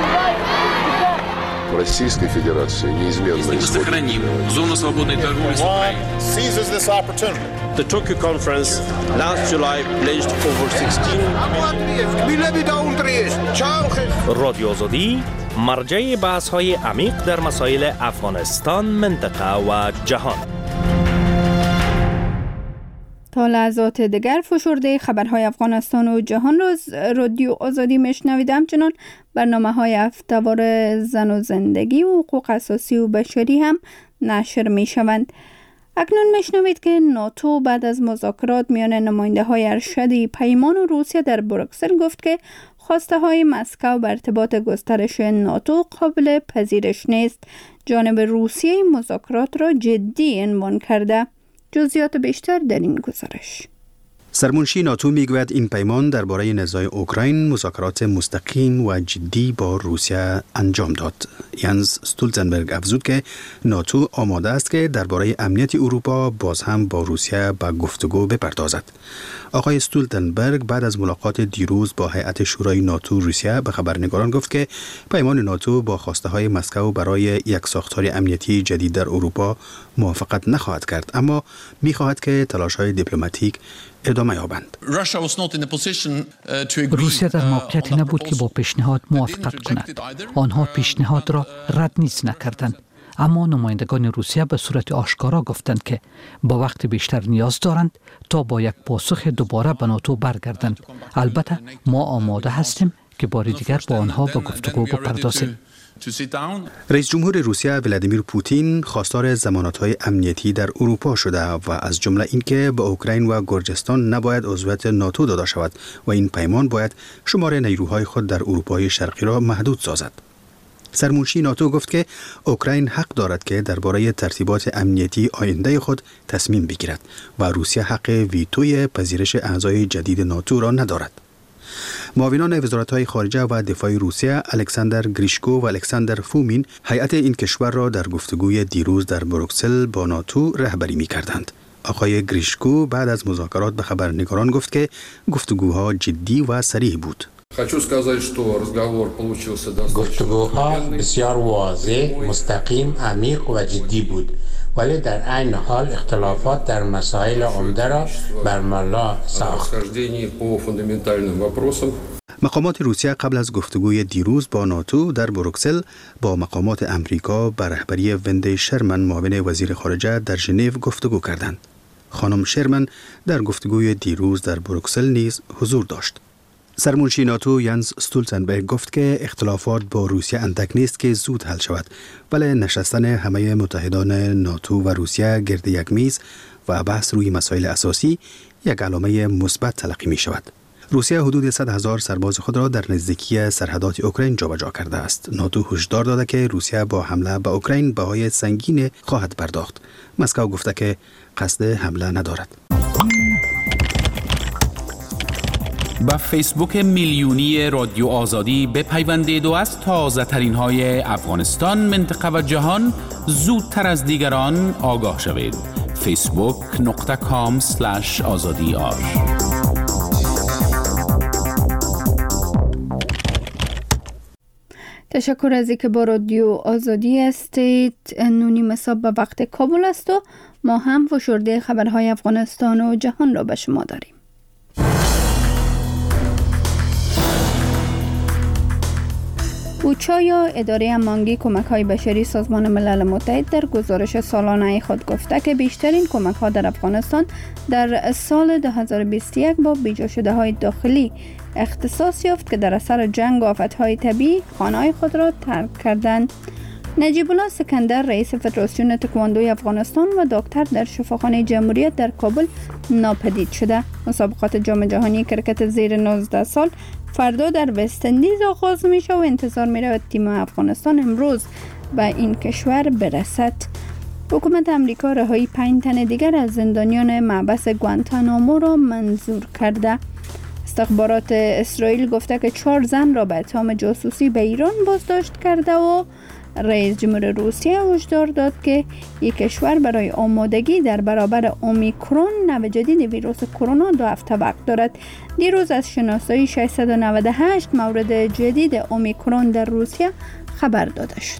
Российской Федерации неизменно сохраним зону свободной торговли с Украиной. Seizes this opportunity. The Tokyo conference last July pledged over sixteen رادیو آزادی مرجع بحث‌های عمیق در مسائل افغانستان، منطقه و جهان. تا لحظات دیگر فشرده خبرهای افغانستان و جهان را رادیو آزادی میشنوید. همچنان برنامه های هفته‌وار زن و زندگی و حقوق اساسی و بشری هم نشر می شوند. اکنون میشنوید که ناتو بعد از مذاکرات میان نماینده های ارشد پیمان و روسیه در بروکسل گفت که خواسته های مسکو بر ارتباط گسترش ناتو قابل پذیرش نیست. جانب روسیه مذاکرات را جدی عنوان کرده. جزئیات بیشتر در این گزارش. سرمنشی ناتو میگوید این پیمان درباره نزاع اوکراین مذاکرات مستقیم و جدی با روسیه انجام داد. یانس استولتنبرگ افزود که ناتو آماده است که درباره امنیت اروپا باز هم با روسیه به گفتگو بپردازد. آقای استولتنبرگ بعد از ملاقات دیروز با هیئت شورای ناتو روسیه به خبرنگاران گفت که پیمان ناتو با خواسته های مسکو برای یک ساختار امنیتی جدید در اروپا موافقت نخواهد کرد، اما می‌خواهد که تلاش‌های دیپلماتیک ادامه یابند. روسیه در موقعیتی نبود که با پیشنهاد موافقت کند. آنها پیشنهاد را رد نیز نکردند، اما نمایندگان روسیه به صورت آشکارا گفتند که با وقت بیشتر نیاز دارند تا با یک پاسخ دوباره به ناتو برگردند. البته ما آماده هستیم که بار دیگر با آنها به گفتگو بپردازیم. رئیس جمهور روسیه ولادیمیر پوتین خواستار ضمانت‌های امنیتی در اروپا شده و از جمله اینکه به اوکراین و گرجستان نباید عضویت ناتو داده شود و این پیمان باید شمار نیروهای خود در اروپای شرقی را محدود سازد. سرمنشی ناتو گفت که اوکراین حق دارد که درباره ترتیبات امنیتی آینده خود تصمیم بگیرد و روسیه حق ویتوی پذیرش اعضای جدید ناتو را ندارد. معاونان وزارت‌های خارجه و دفاع روسیه الکساندر گریشکو و الکساندر فومین هیئت این کشور را در گفتگوی دیروز در بروکسل با ناتو رهبری می‌کردند. آقای گریشکو بعد از مذاکرات به خبرنگاران گفت که گفتگوها جدی و صریح بود. گفتگوها بسیار واضح، مستقیم، عمیق و جدی بود، ولی در عین حال اختلافات در مسائل عمده را برملا ساخت. مقامات روسیه قبل از گفتگوی دیروز با ناتو در بروکسل با مقامات امریکا به رهبری وندی شرمن معاون وزیر خارجه در ژنو گفتگو کردند. خانم شرمن در گفتگوی دیروز در بروکسل نیز حضور داشت. سرمنشی ناتو ینز استولتنبرگ گفت که اختلافات با روسیه اندک نیست که زود حل شود، ولی نشستن همه متحدان ناتو و روسیه گرد یک میز و بحث روی مسائل اساسی یک علامه مثبت تلقی می شود. روسیه حدود صد هزار سرباز خود را در نزدیکی سرحدات اوکراین جابجا کرده است. ناتو هشدار داده که روسیه با حمله به اوکراین بهای سنگین خواهد پرداخت. مسکو گفته که قصد حمله ندارد. با فیسبوک میلیونی رادیو آزادی بپیوندید و از تازه ترین های افغانستان، منطقه و جهان زودتر از دیگران آگاه شوید. فیسبوک نقطه کام سلش آزادی آر. تشکر از اینکه با رادیو آزادی هستید. نونی مساب به وقت کابل است و ما هم فشرده خبرهای افغانستان و جهان را به شما داریم. اوچا یا اداره هماهنگی کمک‌های بشری سازمان ملل متحد در گزارش سالانه خود گفته که بیشترین کمک‌ها در افغانستان در سال دو هزار و بیست و یک با بیجا شده‌های داخلی اختصاص یافت که در اثر جنگ و آفت‌های طبیعی خانه‌های خود را ترک کردند. نجیب الله سکندر رئیس فدراسیون تکواندوی افغانستان و دکتر در شفاخانه جمهوریت در کابل ناپدید شده. مسابقات جام جهانی کرکت زیر نوزده سال فردا در وست اندیز آغاز میشه و انتظار میره تیم افغانستان امروز به این کشور برسد. حکومت امریکا رهایی پنج تن دیگر از زندانیان محبس گوانتانامو را منظور کرده. استخبارات اسرائیل گفته که چهار زن را به اتهام جاسوسی به ایران بازداشت کرده و رئیس جمهور روسیه هشدار داد که یک کشور برای آمادگی در برابر اومیکرون نوع جدید ویروس کرونا دو هفته وقت دارد. دیروز از شناسایی ششصد و نود و هشت مورد جدید اومیکرون در روسیه خبر داده شد.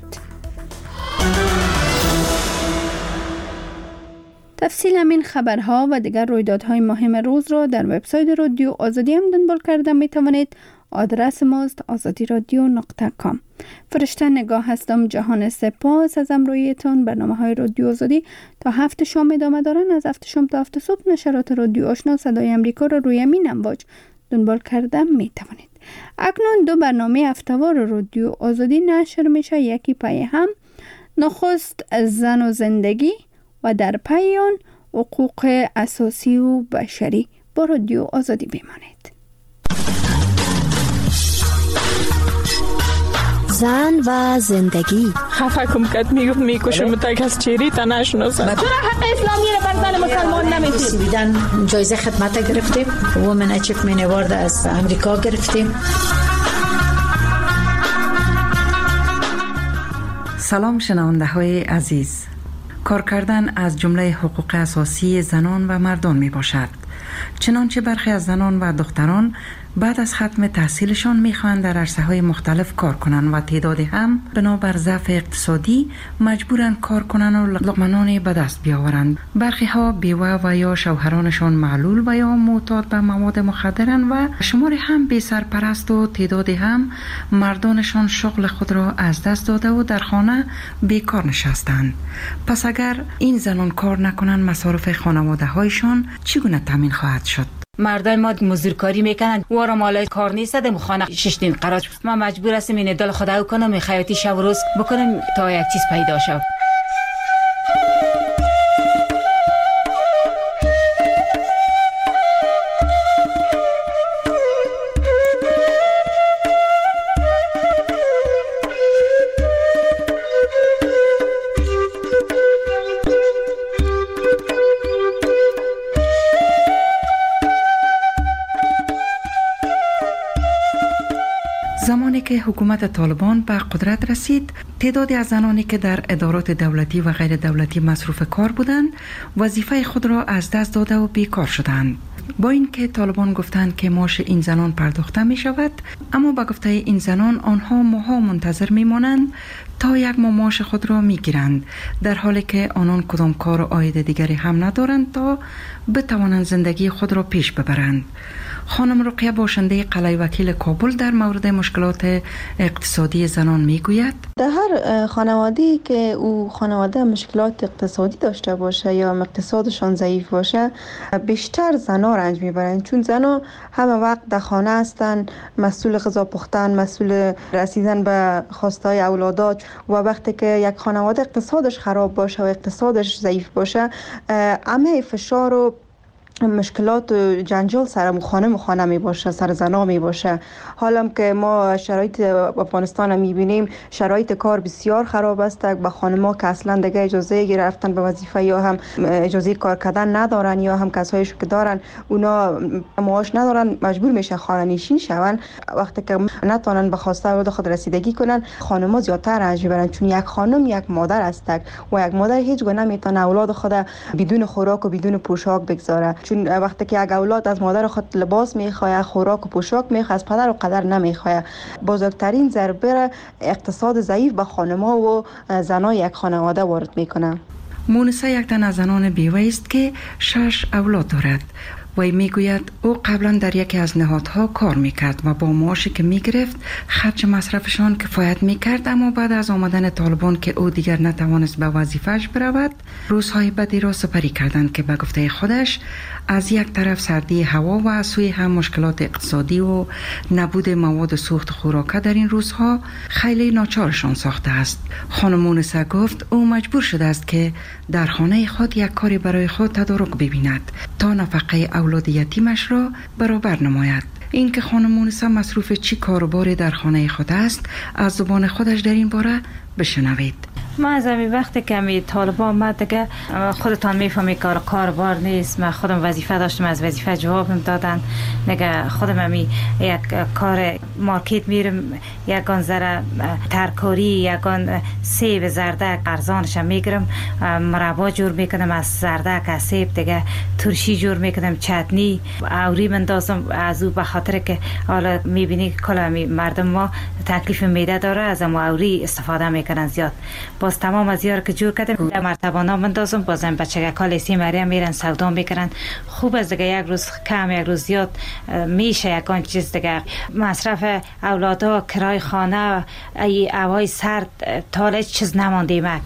تفصیل همین خبرها و دیگر رویدادهای مهم روز را در وبسایت رادیو آزادی هم دنبال کرده می توانید. آدرس ماست آزادی رادیو نقطه کام. فرشته نگاه هستم. جهان سپاس از امرویتان. برنامه های رادیو آزادی تا هفت شام ادامه دارن. از هفت شام تا هفت صبح نشرات رادیو آشنا صدای امریکا را روی امین امواج دنبال کرده می توانید. اکنون دو برنامه هفته‌وار رادیو آزادی نشر میشه، یکی پای هم نخست زن و زندگی و در پای آن حقوق اساسی و بشری. با رادیو آزادی بمانید. زن و زندگی. خفه کم کت میگفت میکشم تا از چیری تا نشناسم. چرا حق اسلامی رو بر زن مسلمان نمیدید؟ بیدن جایزه خدمت گرفتیم. وومن اچیومنت اوارد از امریکا گرفتیم. سلام شنونده های عزیز. کار کردن از جمله حقوق اساسی زنان و مردان می باشد. چنانچه برخی از زنان و دختران بعد از ختم تحصیلشان میخواهند در عرصه‌های مختلف کار کنند و تعدادی هم بنابر ضعف اقتصادی مجبورند کار کنند و لقمه‌نانی به دست بیاورند. برخی ها بیوه و یا شوهرانشان معلول و یا معتاد به مواد مخدرند و شماری هم بی سرپرست و تعدادی هم مردانشان شغل خود را از دست داده و در خانه بیکار نشستند. پس اگر این زنان کار نکنند مصارف خانواده هایشان چگونه تامین خواهد شد؟ مردای ما مزدورکاری میکنن و را مالای کار نیست دم خانه شش دین قرار ما مجبور هستیم این دل خدا کنم می خیاطی شب و روز بکنم تا یک چیز پیدا شد. زمانی که حکومت طالبان به قدرت رسید، تعدادی از زنانی که در ادارات دولتی و غیر دولتی مصروف کار بودند، وظیفه خود را از دست داده و بیکار شدند. با اینکه طالبان گفتند که معاش این زنان پرداخته می شود، اما با گفته این زنان آنها ماها منتظر می مانند تا یک ماه معاش خود را می گیرند، در حالی که آنان کدام کار و عاید دیگری هم ندارند تا بتوانند زندگی خود را پیش ببرند. خانم رقیه باشنده قلعه وکیل کابل در مورد مشکلات اقتصادی زنان میگوید در هر خانواده‌ای که او خانواده مشکلات اقتصادی داشته باشه یا اقتصادشان ضعیف باشه، بیشتر زنها رنج میبرند، چون زنها همه وقت در خانه هستند، مسئول غذا پختن، مسئول رسیدن به خواستهای اولادات. و وقتی که یک خانواده اقتصادش خراب باشه و اقتصادش ضعیف باشه، همه فشار و مشکلات و جنجال سر خانه خانه می باشه، سر زنا می باشه. حالا که ما شرایط افغانستان می بینیم، شرایط کار بسیار خراب است. با خانم‌ها که اصلا دیگه اجازه گرفتن به وظیفه یا هم اجازه کار کردن ندارن، یا هم کسایش که دارن اونا معاش ندارن، مجبور میشه خانه نشین شون. وقتی که نتونن به خواسته اولاد خود رسیدگی کنن، خانم‌ها زیادتر رنج میبرن، چون یک خانم یک مادر است و یک مادر هیچ گونه نمیتونه اولاد خود بدون خوراک و بدون پوشاک بگذاره. چون وقتی که یک اولاد از مادر خود لباس میخواد، خوراک و پوشاک میخواد، از پدر و قدر نمیخواد. بزرگترین ضربه اقتصاد ضعیف به خانم‌ها و زنای یک خانواده وارد میکنه. مونسا یک تن از زنان بیوه است که شش اولاد دارد. وی میگوید او قبلا در یکی از نهادها کار میکرد و با معاشی که میگرفت خرج مصرفشان کفایت میکرد، اما بعد از آمدن طالبان که او دیگر نتوانست به وظیفهش برود، روزهای بدی را سپری کردند که به گفته خودش از یک طرف سردی هوا و از سوی هم مشکلات اقتصادی و نبود مواد سوخت خوراکه در این روزها خیلی ناچارشان ساخته است. خانم مونسا گفت او مجبور شده است که در خانه خود یک کاری برای خود تدارک ببیند تا نفقه اولاد یتیمش را برابر نماید. این که خانم مونسا مصروف چی کاروباری در خانه خود است، از زبان خودش در این باره بشنوید. ما از همین وقتی که می طالبان آمد دیگه خودتان میفهمی کار کاربار نیست. من خودم وظیفه داشتم، از وظیفه جواب دادن. نگه خودم همی یک کار مارکت میرم، یکان ذره ترکاری، یکان سیب زردک ارزانش میگیرم، مربا جور میکنم از زردک، از سیب دیگه ترشی جور میکنم، چتنی اوری مندازم. از او به خاطر که حالا میبینی کلا مردم ما تکلیف میده داره، از ما اوری استفاده میکنن زیاد. باز تمام از یار که جور کردم در مرتبانا مندازم، بازم بچه کالیسی مریم میرن سودا میکنن. خوب از دیگه یک روز کم یک روز زیاد میشه یکان چیز دیگه. مصرف اولادا، کرای خانه، ای هوای سرد، تا چیز نمانده مک.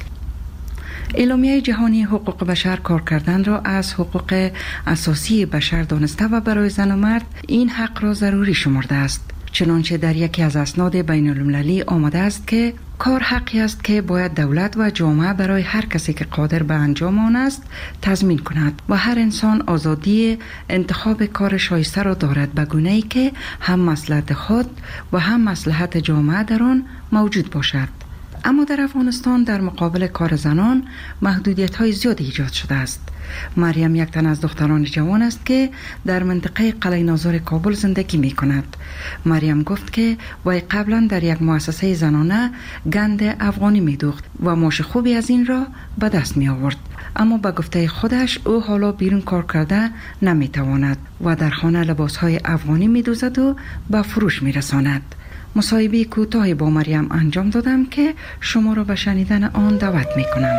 اعلامیه جهانی حقوق بشر کار کردن را از حقوق اساسی بشر دانسته و برای زن و مرد این حق را ضروری شمرده است. چنانچه در یکی از اسناد بین المللی آمده است که کار حقی است که باید دولت و جامعه برای هر کسی که قادر به انجام آن است تضمین کند و هر انسان آزادی انتخاب کار شایسته را دارد، به گونه‌ای که هم مصلحت خود و هم مصلحت جامعه در آن موجود باشد. اما در افغانستان در مقابل کار زنان محدودیت های زیادی ایجاد شده است. مریم یک تن از دختران جوان است که در منطقه قلعه ناظر کابل زندگی می کند. مریم گفت که وی قبلا در یک مؤسسه زنانه گند افغانی می دوخت و معاش خوبی از این را به دست می آورد. اما به گفته خودش او حالا بیرون کار کرده نمی تواند و در خانه لباس های افغانی می دوزد و به فروش می رساند. مصاحبه کوتاهی با مریم انجام دادم که شما را به شنیدن آن دعوت می کنم.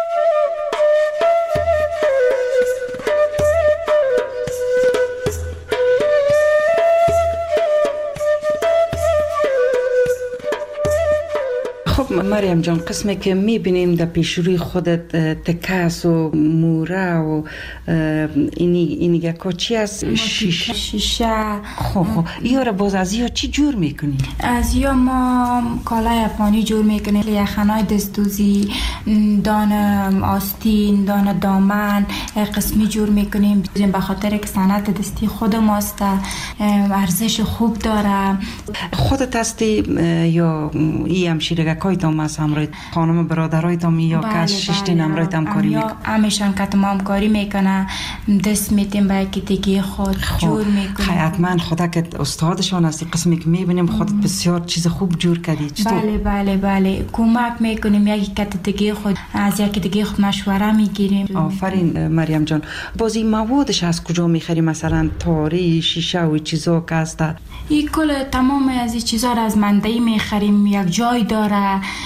خب مریم جان، قسمی که میبینیم در پیشروی خودت تکس و موره و اینی اینی که چی از شیشه شیشه خب خب یا را باز از یا چی جور میکنی؟ از یا ما کالای افغانی جور میکنیم، یخنای دستوزی، دان آستین، دان دامن قسمی جور میکنیم به خاطر که صنعت دستی خود ماست، ارزش خوب داره. خودت هستی یا ای همشیرگه کایتام از همراه خانم برادرایتام یا بله کس ششتین همراه هم کاری میکنه؟ همیشان که تمام کاری میکنه، دست میتیم به کتگی خود جور میکنه. حتما خدا که استادشان هستی، قسمی که میبینیم خودت بسیار چیز خوب جور کردی. چطور؟ بله بله بله کمک میکنیم، یکی کتگی خود از یکی دیگه خود مشوره میگیریم. آفرین مریم جان. بازی موادش از کجا میخری؟ مثلا تاری، شیشه و چیزا که هست؟ این کل تمام از این چیزا را از منبعی میخریم، یک جای داره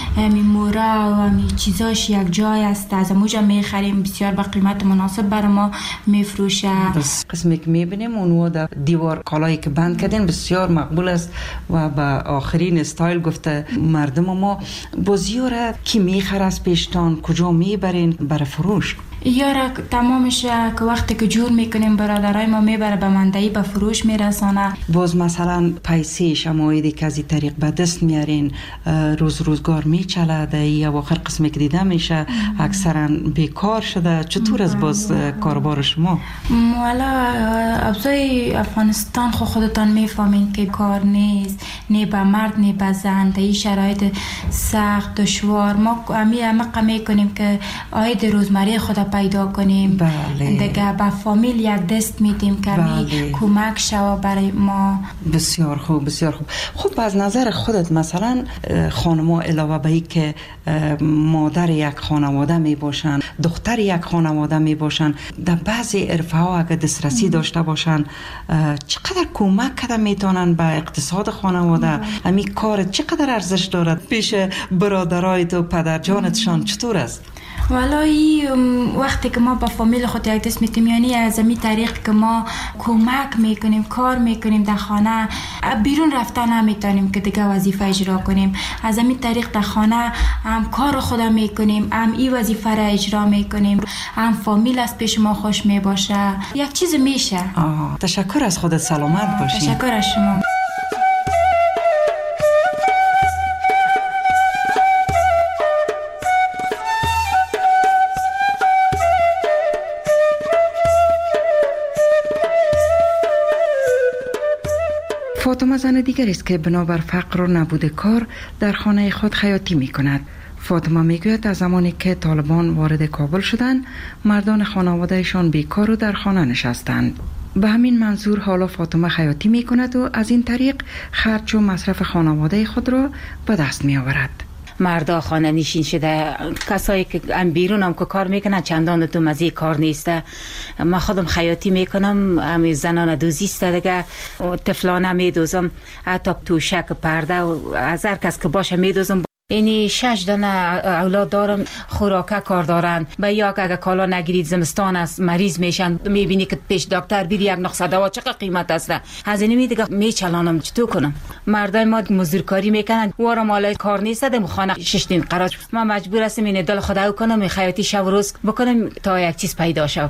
می مورا و می چیزاش یک جای است، از موجا میخریم، بسیار با قیمت مناسب بر ما میفروشه. بس قسمی که میبینیم اونو در دیوار کالایی که بند کردین بسیار مقبول است و با آخرین استایل گفته مردم ما. بازیاره کی میخره از پیشتان، کجا میبرین برای فروش؟ یارا تمامش که وقتی که جور میکنیم برادرای ما میبره به مندهی به فروش میرسانه. باز مثلا پیسه شمایدی که از این طریق به دست میارین روز روزگار میچلده یا آخر قسمی که دیده میشه اکثرا بیکار شده، چطور از باز کاربار شما؟ والا ابزای افغانستان خود خودتان میفهمین که کار نیست، نه به مرد نه به زن، این شرایط سخت دشوار. ما امی امق میکنیم که آید روزمره خود پیدا کنیم. بله. دیگه با فامیل یک دست میدیم که بله. کمک شوا برای ما. بسیار خوب بسیار خوب. خب از نظر خودت مثلا خانم‌ها علاوه به این که مادر یک خانواده می باشن، دختر یک خانواده می باشن، در بعضی عرفه ها اگر دسترسی داشته باشن چقدر کمک کرده میتونن به اقتصاد خانواده؟ همین کار چقدر ارزش دارد پیش برادرایت و پدرجانتشان چطور است؟ والایی وقتی که ما با فامیل خود یک دست میتیم، یعنی از این طریق که ما کمک میکنیم، کار میکنیم در خانه، بیرون رفتن نمیتونیم که دیگه وظیفه اجرا کنیم. از این طریق در خانه هم کار خدا میکنیم، هم این وظیفه را اجرا میکنیم، هم فامیل از پیش ما خوش میباشه، یک چیز میشه. آه. تشکر از خودت، سلامت باشی. تشکر از شما. فاطمه زن دیگر است که بنابر فقر و نبود کار در خانه خود خیاطی می کند. فاطمه می گوید از زمانی که طالبان وارد کابل شدند مردان خانوادهشان بیکار و در خانه نشستند. به همین منظور حالا فاطمه خیاطی می کند و از این طریق خرج و مصرف خانواده خود را به دست می آورد. مردا خانه نشین شده، کسایی که ام بیرون هم که کار میکنن چندان تو مزه کار نیسته. ما خودم خیاطی میکنم، امی زنان دوزیسته دیگه، طفلانه میدوزم، حتی توشک پرده و از هر کس که باشه میدوزم. اینی شش دانه اولاد دارم، خوراکه کار دارن. به یا اگه کالا نگیرید زمستان است مریض میشن، میبینی که پیش دکتر بیری یک نخ صدوا چقدر قیمت است. از اینی می دیگه میچلانم، چطور کنم؟ مردای ما مزدورکاری میکنن، وارا مال کار نیست، دم خانه شش دین قرار. ما مجبور هستیم این دل خدا کنم، خیاطی شب و روز بکنم تا یک چیز پیدا شود.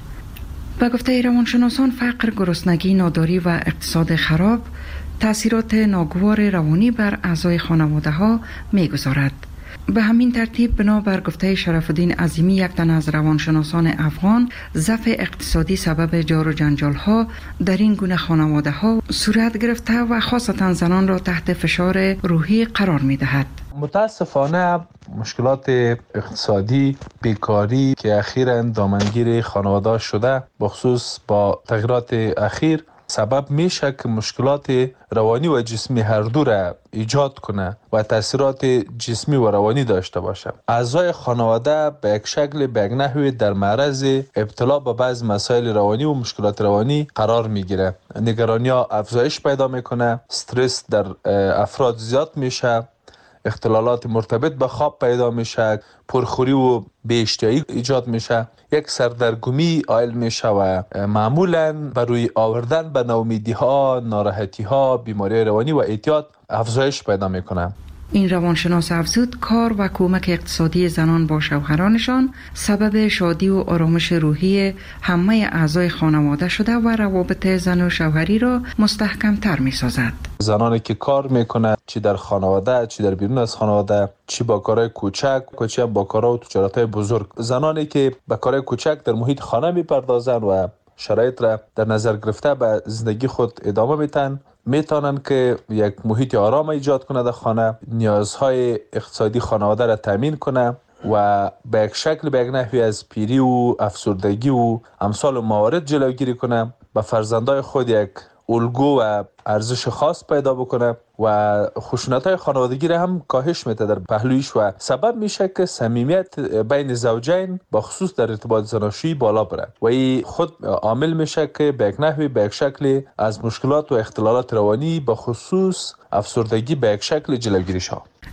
به گفته روانشناسان فقر، گرسنگی، ناداری و اقتصاد خراب تأثیرات ناگوار روانی بر اعضای خانواده ها می گذارد. به همین ترتیب بنابر گفته شرف الدین عظیمی، یک تن از روانشناسان افغان، ضعف اقتصادی سبب جار و جنجال ها در این گونه خانواده ها صورت گرفته و خاصتا زنان را تحت فشار روحی قرار می دهد. متاسفانه مشکلات اقتصادی، بیکاری که اخیراً دامنگیر خانواده شده، بخصوص با تغییرات اخیر سبب میشه که مشکلات روانی و جسمی هر دو را ایجاد کنه و تاثیرات جسمی و روانی داشته باشه. اعضای خانواده به یک شکل به یک نحوی در معرض ابتلا به بعض مسائل روانی و مشکلات روانی قرار میگیره. نگرانی ها افزایش پیدا میکنه، استرس در افراد زیاد میشه، اختلالات مرتبط به خواب پیدا میشه، پرخوری و بی‌اشتهایی ایجاد میشه، یک سردرگمی عائل میشه و معمولاً بر روی آوردن به ناامیدی ها، ناراحتی ها، بیماری روانی و اعتیاد افزایش پیدا میکنه. این روانشناس افزود کار و کمک اقتصادی زنان با شوهرانشان سبب شادی و آرامش روحی همه اعضای خانواده شده و روابط زن و شوهری را مستحکم‌تر می‌سازد. زنانی که کار میکنه، چی در خانواده، چی در بیرون از خانواده، چی با کارهای کوچک، چی با کارها و تجارت‌های بزرگ، زنانی که با کارهای کوچک در محیط خانه میپردازند و شرایط را در نظر گرفته به زندگی خود ادامه میتن، میتونن که یک محیط آرام ایجاد کنه در خانه، نیازهای اقتصادی خانواده را تامین کنه و به یک شکل به یک نحوی از پیری و افسردگی و امثال موارد جلوگیری کنه، به فرزندای خود یک الگو و ارزش خاص پیدا بکنه و خشونت‌های خانوادگی را هم کاهش میده در پهلویش و سبب میشه که صمیمیت بین زوجین با خصوص در ارتباط زناشویی بالا بره و این خود عامل میشه که به یک نحوی به یک شکل از مشکلات و اختلالات روانی با خصوص افسردگی به یک شکل جلوگیری شه.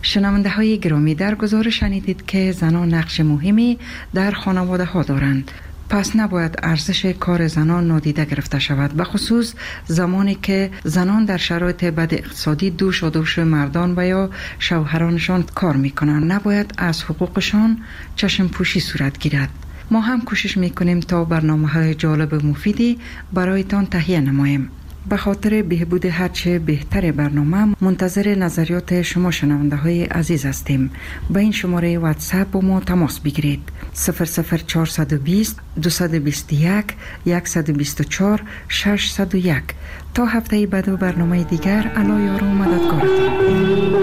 شنونده های گرامی، در گزارش شنیدید که زنان نقش مهمی در خانواده ها دارند. پس نباید ارزش کار زنان نادیده گرفته شود، به خصوص زمانی که زنان در شرایط بد اقتصادی دوش و دوش مردان و یا شوهرانشان کار میکنند. نباید از حقوقشان چشم پوشی صورت گیرد. ما هم کوشش میکنیم تا برنامه های جالب و مفیدی برایتان تهیه نماییم. به خاطر بهبود هرچه بهتر برنامه منتظر نظریات شما شنونده های عزیز هستیم. با این شماره واتساپ با ما تماس بگیرید: صفر صفر چهارصد و بیست دویست و بیست و یک صد و بیست و چهار ششصد و یک. تا هفته بعد و برنامه دیگر، الله یار و مددگارتان.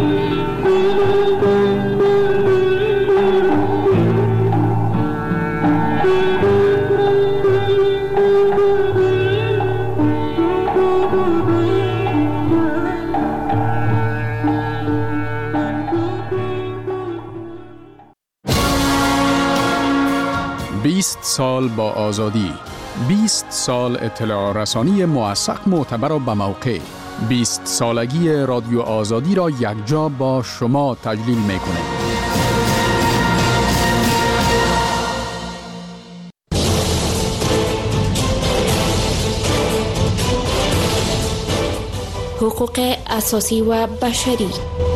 بیست سال با آزادی، بیست سال اطلاع رسانی موثق، معتبر و بموقع. بیست سالگی رادیو آزادی را یکجا با شما تجلیل می‌کنه. حقوق اساسی و بشری.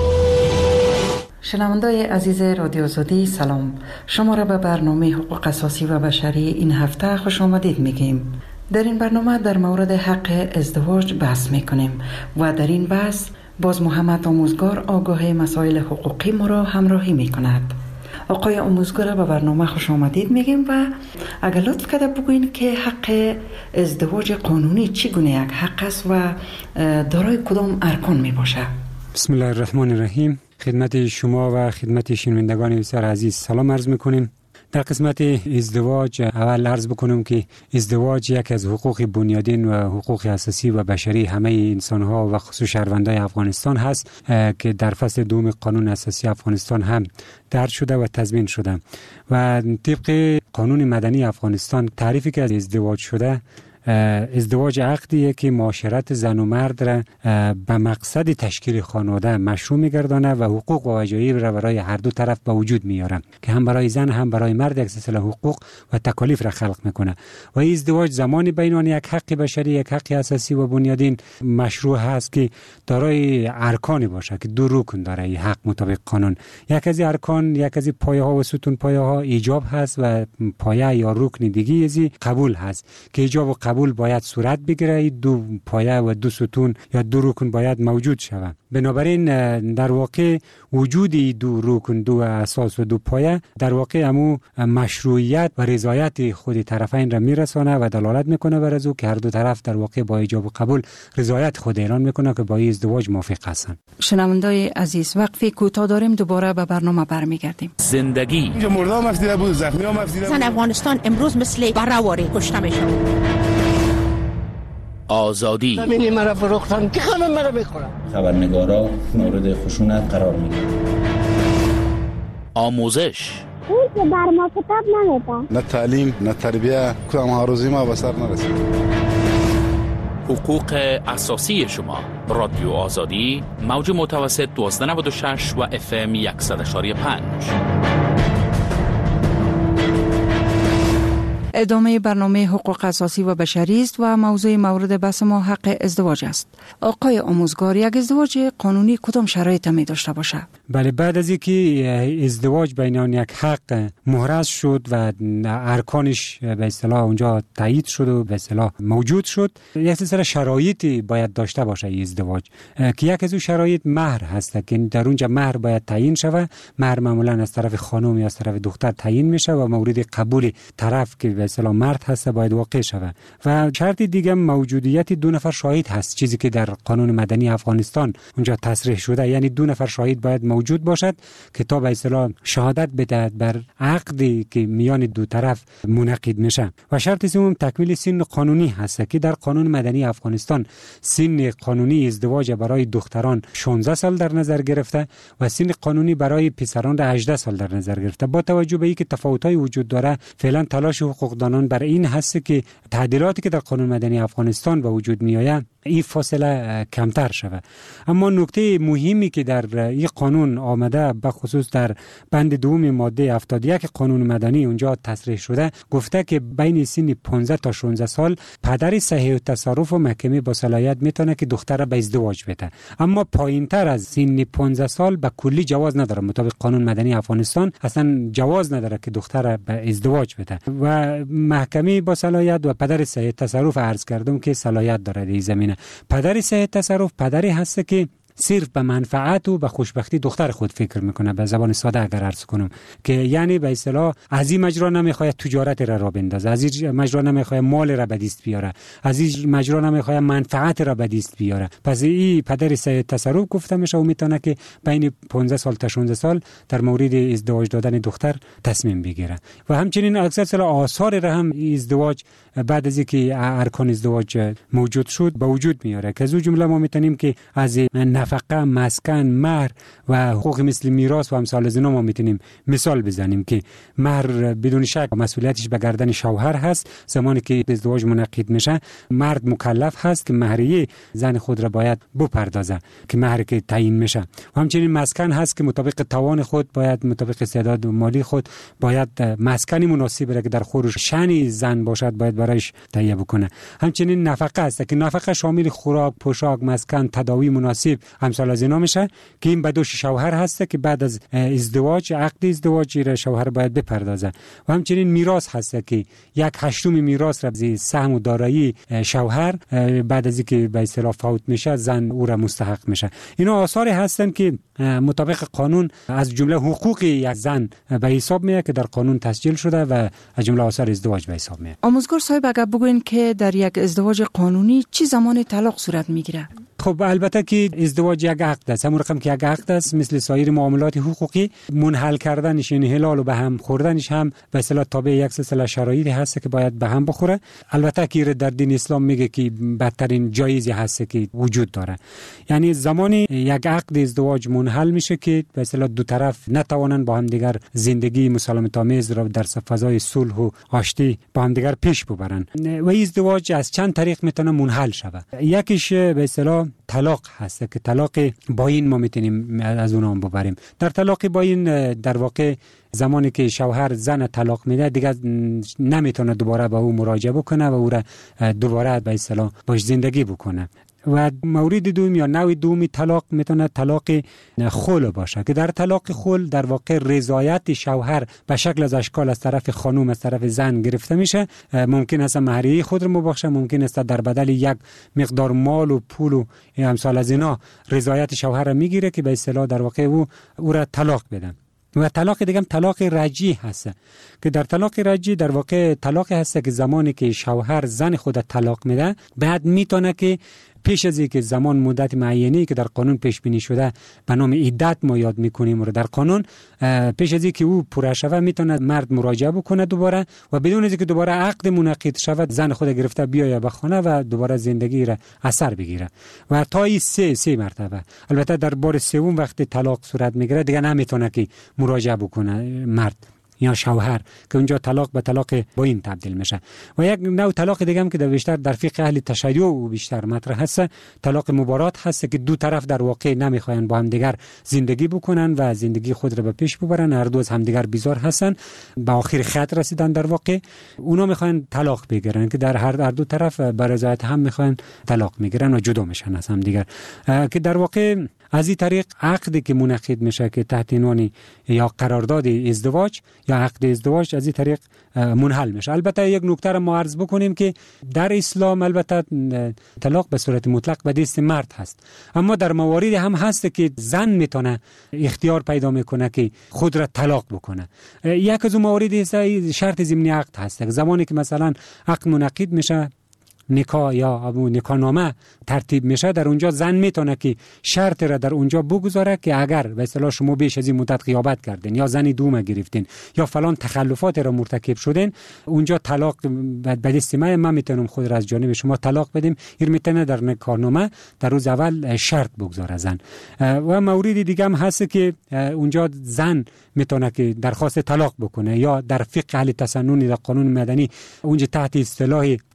شنوندای عزیز رادیو آزادی، سلام. شما را به برنامه حقوق اساسی و بشری این هفته خوش آمدید میگیم. در این برنامه در مورد حق ازدواج بحث میکنیم و در این بحث باز محمد آموزگار آگاه مسائل حقوقی ما را همراهی میکند. آقای آموزگار به برنامه خوش آمدید میگیم و اگر لطف کرده بگوین که حق ازدواج قانونی چگونه یک حق است و دارای کدام ارکان میباشه؟ بسم الله الرحمن الرحیم. خدمت شما و خدمت شنوندگان بسیار عزیز سلام عرض میکنیم. در قسمت ازدواج اول عرض بکنم که ازدواج یک از حقوق بنیادین و حقوق اساسی و بشری همه انسان‌ها و خصوص شهروندان افغانستان هست که در فصل دوم قانون اساسی افغانستان هم درج شده و تضمین شده و طبق قانون مدنی افغانستان تعریفی که از ازدواج شده، ازدواج عقدیه که معاشرت زن و مرد را به مقصد تشکیل خانواده مشروع می‌گردانه و حقوق و وجایب را برای هر دو طرف به وجود میاره که هم برای زن هم برای مرد یک سلسله حقوق و تکالیف را خلق میکنه و این ازدواج زمانی بین آن یک حق بشری، یک حق اساسی و بنیادین مشروع هست که دارای ارکانی باشه که دو رکن داره این حق مطابق قانون. یک از ارکان، یک از پایه ها و ستون پایه ها ایجاب هست و پایه یا رکن دیگه ازی قبول هست که ایجاب و قبول باید صورت بگیره. دو پایه و دو ستون یا دو رکن باید موجود شود. بنابراین در واقع وجود دو رکن، دو اساس و دو پایه در واقع همو مشروعیت و رضایت خود طرفین را میرسانه و دلالت میکنه بر از او که هر دو طرف در واقع با ایجاب و قبول رضایت خود اعلان میکنه که با این ازدواج موافق هستند. شنوندای عزیز، وقفی کوتاه داریم، دوباره به برنامه برمیگردیم. زندگی اینجا مردم افزیده بود، زخمی هم افزیده بود. زن افغانستان امروز مثل برهواری کشته میشه. آزادی زمینی مرا فروختن که همه مرا میخورن. خبرنگارا مورد خشونت قرار میگیرن. آموزش اون که بر ما کتاب نمیده. نه تعلیم، نه تربیه، کدام هاروزی ما به سر نرسید. حقوق اساسی شما. رادیو آزادی، موج متوسط دوازده نود و شش و اف ام صد و پنج. ادامه برنامه حقوق اساسی و بشری است و موضوع مورد بحث ما حق ازدواج است. آقای آموزگار، یک ازدواج قانونی کدام شرایط می داشته باشه؟ بله، بعد از اینکه ازدواج بین آن یک حق محرز شد و ارکانش به اصطلاح اونجا تایید شد و به اصطلاح موجود شد، یک سلسله شرایطی باید داشته باشه این ازدواج که یک از اون شرایط مهر هست که در اونجا مهر باید تعیین شود. مهر معمولا از طرف خانم یا از طرف دختر تعیین میشه و مورد قبول طرف که به اصطلاح مرد هست باید واقع شود. و شرط دیگه موجودیت دو نفر شاهد هست، چیزی که در قانون مدنی افغانستان اونجا تصریح شده، یعنی دو نفر شاهد باید موجود باشد که تا به اصطلاح شهادت بدهد بر عقدی که میان دو طرف منعقد میشه. و شرط سوم تکمیل سن قانونی هست که در قانون مدنی افغانستان سن قانونی ازدواج برای دختران شانزده سال در نظر گرفته و سن قانونی برای پسران هجده سال در نظر گرفته. با توجه به اینکه تفاوت‌های وجود داره، فعلا تلاش حقوقدانان برای این هست که تعدیلاتی که در قانون مدنی افغانستان به وجود می آید این فاصله کمتر شود. اما نکته مهمی که در این قانون آمده به خصوص در بند دوم ماده هفتاد و یک قانون مدنی اونجا تصریح شده، گفته که بین سن پانزده تا شانزده سال پدر صحیح التصرف و محکمه با صلاحیت میتونه که دختر را به ازدواج بده. اما پایینتر از سن پانزده سال به کلی جواز نداره. مطابق قانون مدنی افغانستان اصلا جواز نداره که دختر را به ازدواج بده و محکمه با صلاحیت و پدر صحیح تصرف عرض کردم که صلاحیت داره در زمینه. پدر صحیح تصرف پدری هست که صرف به منفعت و به خوشبختی دختر خود فکر میکنه. به زبان ساده اگر عرض کنم که یعنی به اصطلاح از این مجرا نمیخواد تجارت را را بندازه، از این مجرا نمیخواد مال را به دست بیاره، از این مجرا نمیخواد منفعت را به دست بیاره. پس این پدر صحیح تصرف گفته میشه و میتونه که بین پانزده سال تا شانزده سال در مورد ازدواج دادن دختر تصمیم بگیره. و همچنین اکثر آثار را هم ازدواج بعد از اینکه ارکان ازدواج موجود شد به وجود میاره که از اون جمله ما میتونیم که از نفقه، مسکن، مهر و حقوق مثل میراث و امثال از اینا ما میتونیم مثال بزنیم که مهر بدون شک مسئولیتش به گردن شوهر هست. زمانی که ازدواج منعقد میشه مرد مکلف هست که مهریه زن خود را باید بپردازه که مهر که تعیین میشه. و همچنین مسکن هست که مطابق توان خود باید مطابق استعداد مالی خود باید مسکنی مناسب را که در خور شأن زن باشد باید برایش تهیه بکنه. همچنین نفقه هست که نفقه شامل خوراک، پوشاک، مسکن، تداوی مناسب امثال از اینا میشه که این به دوش شوهر هست که بعد از ازدواج عقد ازدواج را شوهر باید بپردازه. و همچنین میراث هست که یک هشتم میراث را از سهم و دارایی شوهر بعد از اینکه به اصطلاح فوت میشه زن او را مستحق میشه. اینا آثاری هستن که مطابق قانون از جمله حقوق یک زن به حساب میاد که در قانون تسجیل شده و از جمله آثار ازدواج به حساب میاد. آموزگار صاحب اگر بگوین که در یک ازدواج قانونی چه زمان طلاق صورت میگیره؟ خب البته که ازدواج یک عقد است، همون رقم که یک عقد است مثل سایر معاملات حقوقی منحل کردنش یعنی حلال و به هم خوردنش هم به اصطلاح تابع یک سلسله شرایطی هست که باید به هم بخوره. البته که در دین اسلام میگه که بدترین جایزی هست که وجود داره، یعنی زمانی یک عقد ازدواج منحل میشه که به اصطلاح دو طرف نتوانن با هم دیگر زندگی مسالمت آمیز را در فضای صلح و آشتی با هم دیگر پیش ببرن. و ازدواج از چند طریق میتونه منحل شود. یکیش به اصطلاح طلاق هست که طلاق باین ما میتونیم از اون هم ببریم. در طلاق باین در واقع زمانی که شوهر زن طلاق میده دیگه نمیتونه دوباره با او مراجعه بکنه و او را دوباره به اصطلاح باش زندگی بکنه. و مورد دوم یا نوع دومی طلاق میتونه طلاق خلع باشه که در طلاق خلع در واقع رضایت شوهر به شکل از اشکال از طرف خانم از طرف زن گرفته میشه. ممکن است مهریه خود رو مبخشه، ممکن است در بدل یک مقدار مال و پول و امثال از اینا رضایت شوهر رو میگیره که به اصطلاح در واقع او او را طلاق بده. و طلاق دیگه هم طلاق رجعی هست که در طلاق رجعی در واقع طلاق هست که زمانی که شوهر زن خود طلاق میده بعد میتونه که پیش از اینکه زمان مدت معینی که در قانون پیش بینی شده به نام عدت ما یاد میکنیم رو در قانون، پیش از اینکه او پوره شود میتونه مرد مراجعه بکنه دوباره و بدون اینکه دوباره عقد منعقد شود زن خود گرفته بیایه به خانه و دوباره زندگی را اثر بگیره. و تا این سه سه مرتبه. البته در بار سوم وقتی طلاق صورت میگیره دیگه نمیتونه که مراجعه بکنه مرد یا شوهر که اونجا طلاق به طلاق باین تبدیل میشه. و یک نوع طلاق دیگه هم که در بیشتر در فقه اهل تشیع و بیشتر مطرح هست طلاق مبارات هست که دو طرف در واقع نمیخواین با هم دیگر زندگی بکنن و زندگی خود را به پیش ببرن، هر دو از هم دیگر بیزار هستن، به آخر خط رسیدن در واقع اونا میخواین طلاق بگیرن که در هر دو طرف به رضایت هم میخواین طلاق میگیرن و جدا میشن از هم دیگر. که در واقع از این طریق عقدی که منعقد میشه که تحت عنوان یا قرارداد ازدواج یا عقد ازدواج از این طریق منحل میشه. البته یک نکته را ما عرض بکنیم که در اسلام البته طلاق به صورت مطلق به دست مرد هست، اما در مواردی هم هست که زن میتونه اختیار پیدا میکنه که خود را طلاق بکنه. یک از اون مواردی شرط ضمنی عقد هست. زمانی که مثلا عقد منعقد میشه نکاح یا ابو نکاح نامه ترتیب میشه در اونجا زن میتونه که شرط را در اونجا بگذاره که اگر به اصطلاح شما بیش از این مدت غیابت کردین یا زنی دوم گرفتین یا فلان تخلفات را مرتکب شدین اونجا طلاق به دست من من میتونم خود را از جانب شما طلاق بدیم. این میتونه در نکاح نامه در روز اول شرط بگذاره زن. و مورد دیگه هم هست که اونجا زن میتونه که درخواست طلاق بکنه یا در فقه اهل تسنن در قانون مدنی اونجا تحت اصطلاح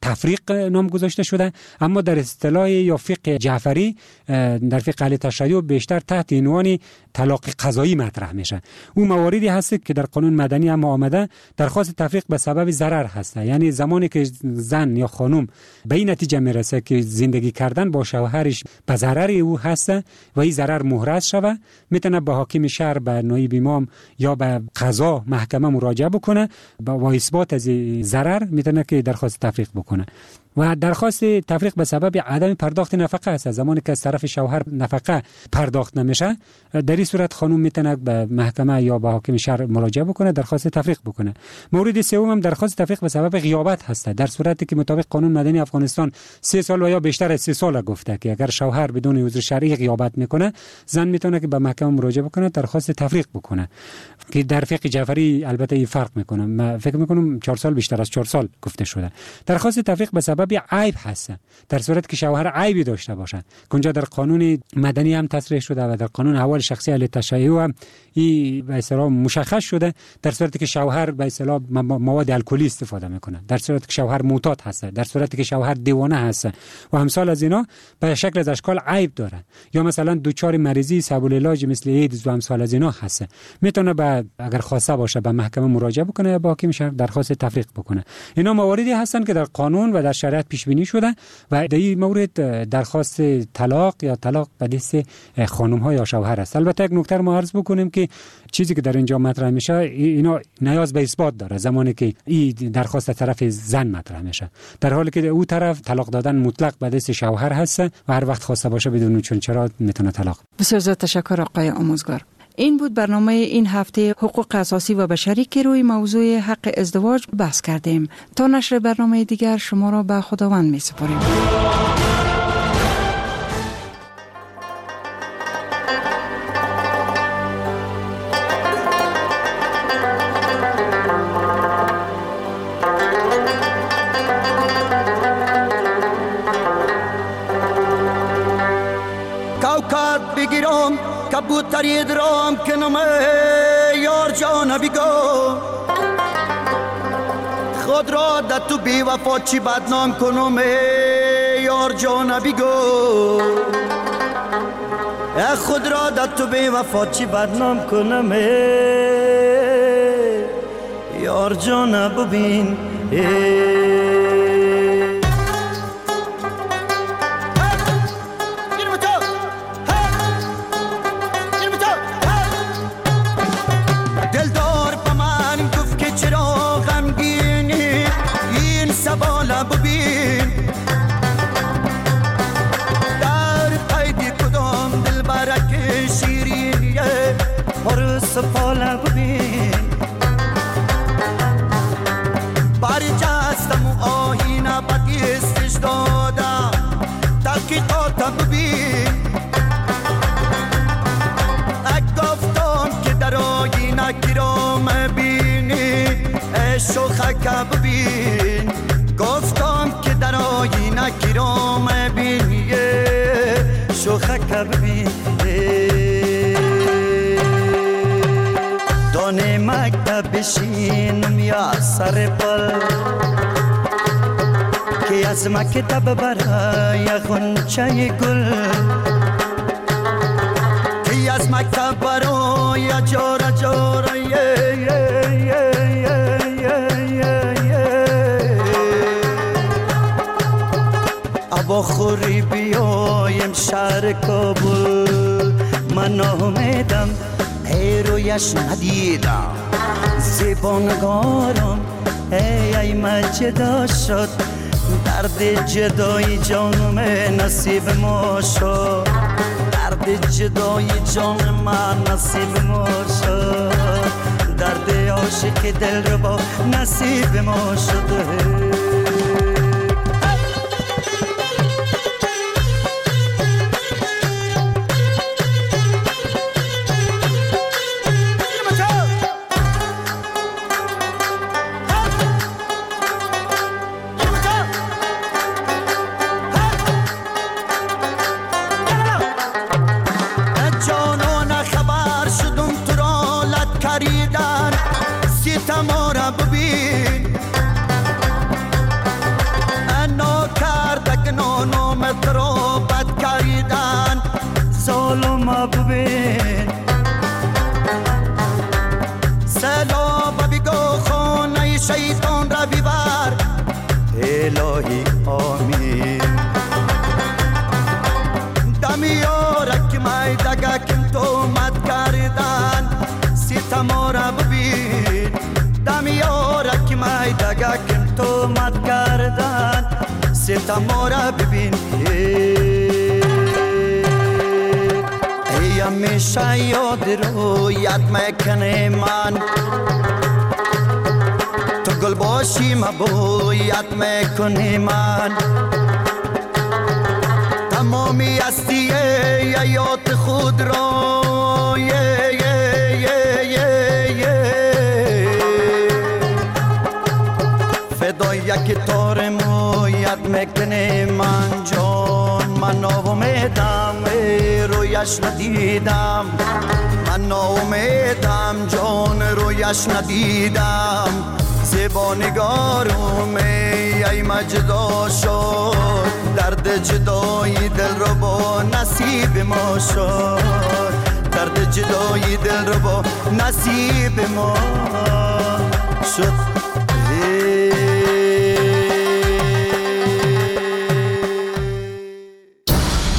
تفریق نام گذاشته شده، اما در اصطلاح یا فقه جعفری در فقه اهل تشیع بیشتر تحت عنوان طلاق قضایی مطرح میشه. اون مواردی هست که در قانون مدنی هم آمده، درخواست تفریق به سبب ضرر هست، یعنی زمانی که زن یا خانم به این نتیجه میرسه که زندگی کردن با شوهرش به ضرر او هست و این ضرر محرز شوه، میتونه به حاکم شهر، به نایب امام یا به قضا محکمه مراجعه بکنه با اثبات از ضرر میتونه که درخواست تفریق بکنه. و درخواست تفریق به سبب عدم پرداخت نفقه است. زمانی که از طرف شوهر نفقه پرداخت نمیشه، در این صورت خانم میتونه به محکمه یا به حاکم شهر مراجعه بکنه، درخواست تفریق بکنه. مورد سوم هم درخواست تفریق به سبب غیابت هست. در صورتی که مطابق قانون مدنی افغانستان سه سال و یا بیشتر از سه سال گفته که اگر شوهر بدون عذر شرعی غیابت میکنه، زن میتونه که به محکمه مراجعه بکنه، درخواست تفریق بکنه. که در فقه جعفری البته این فرق میکنه، من فکر میکنم چهار سال بیشتر از چهار سال گفته شده. درخواست تفریق به سبب عیب هست، در صورتی که شوهر عیبی داشته باشه. کنجا در قانون مدنی هم تصریح شده و در قانون احوال شخصی اهل تشیع هم این به اصطلاح مشخص شده، در صورتی که شوهر به اصطلاح مواد الکلی استفاده میکنه، در صورتی که شوهر معتاد هست، در صورتی که شوهر دیوانه هست و امثال از اینا به شکل از اشکال عیب داره، یا مثلا دوچار مریضی سبب العلاج مثل ایدز و امثال از اینا هست، میتونه به اگر خواسته باشه به محکمه مراجعه بکنه یا با حاکم شهر درخواست تفریق بکنه. اینا مواردی هستن که در قانون و در شریعت پیش بینی شده و در این مورد درخواست طلاق یا طلاق به دست خانم ها یا شوهر است. البته یک نکته ما عرض بکنیم که چیزی که در اینجا مطرح میشه اینا نیاز به اثبات داره زمانی که این درخواست طرف زن مطرح میشه، در حالی که او طرف طلاق دادن مطلق به دست شوهر هست و هر وقت خواسته باشه بدون چون چرا میتونه طلاق. بسیار زیاد تشکر آقای آموزگار. این بود برنامه این هفته حقوق اساسی و بشری که روی موضوع حق ازدواج بحث کردیم. تا نشر برنامه دیگر شما را به خداوند می سپاریم. کوکب بگیرم کبوتری درام کنم یار جان بیگو، خود را در تو بی وفا چی بدنام کنم یار جان بیگو، خود را در تو بی وفا چی بدنام کنم یار جان ببین. سفاله ببین باری جستم و آهینه بدیستش دادم تحقیقاتم ببین، اک گفتم که در آهینه گرام بینی شوخک ببین، گفتم که در آهینه گرام بینی شوخک ببین. دانه مکتب بشینم یا سر پل که از مکتب برای غنچه گل، که از مکتب برای جارا جارا ابا خوری بیایم شهر کابل، من آمدم ای رویش ندیدم زیبانگارم ای ای من جدا شد، درد جدای جانم نصیب ما شد، درد جدای جان من نصیب ما شد، درد عاشق دل رو با نصیب ما شده. تا ما را ببین ای همیشه یاد رو یاد میکنه من تو گل باشی مبو یاد میکنه من تمامی هستی یاد خود را فدای یک تار مو یاد میکنه من جان من ناامیدم رویش ندیدم من ناامیدم جان رویش ندیدم زیبا نگارم ای مجدا شد درد جدایی دل رو با نصیب ما شد درد جدایی دل رو با نصیب ما شد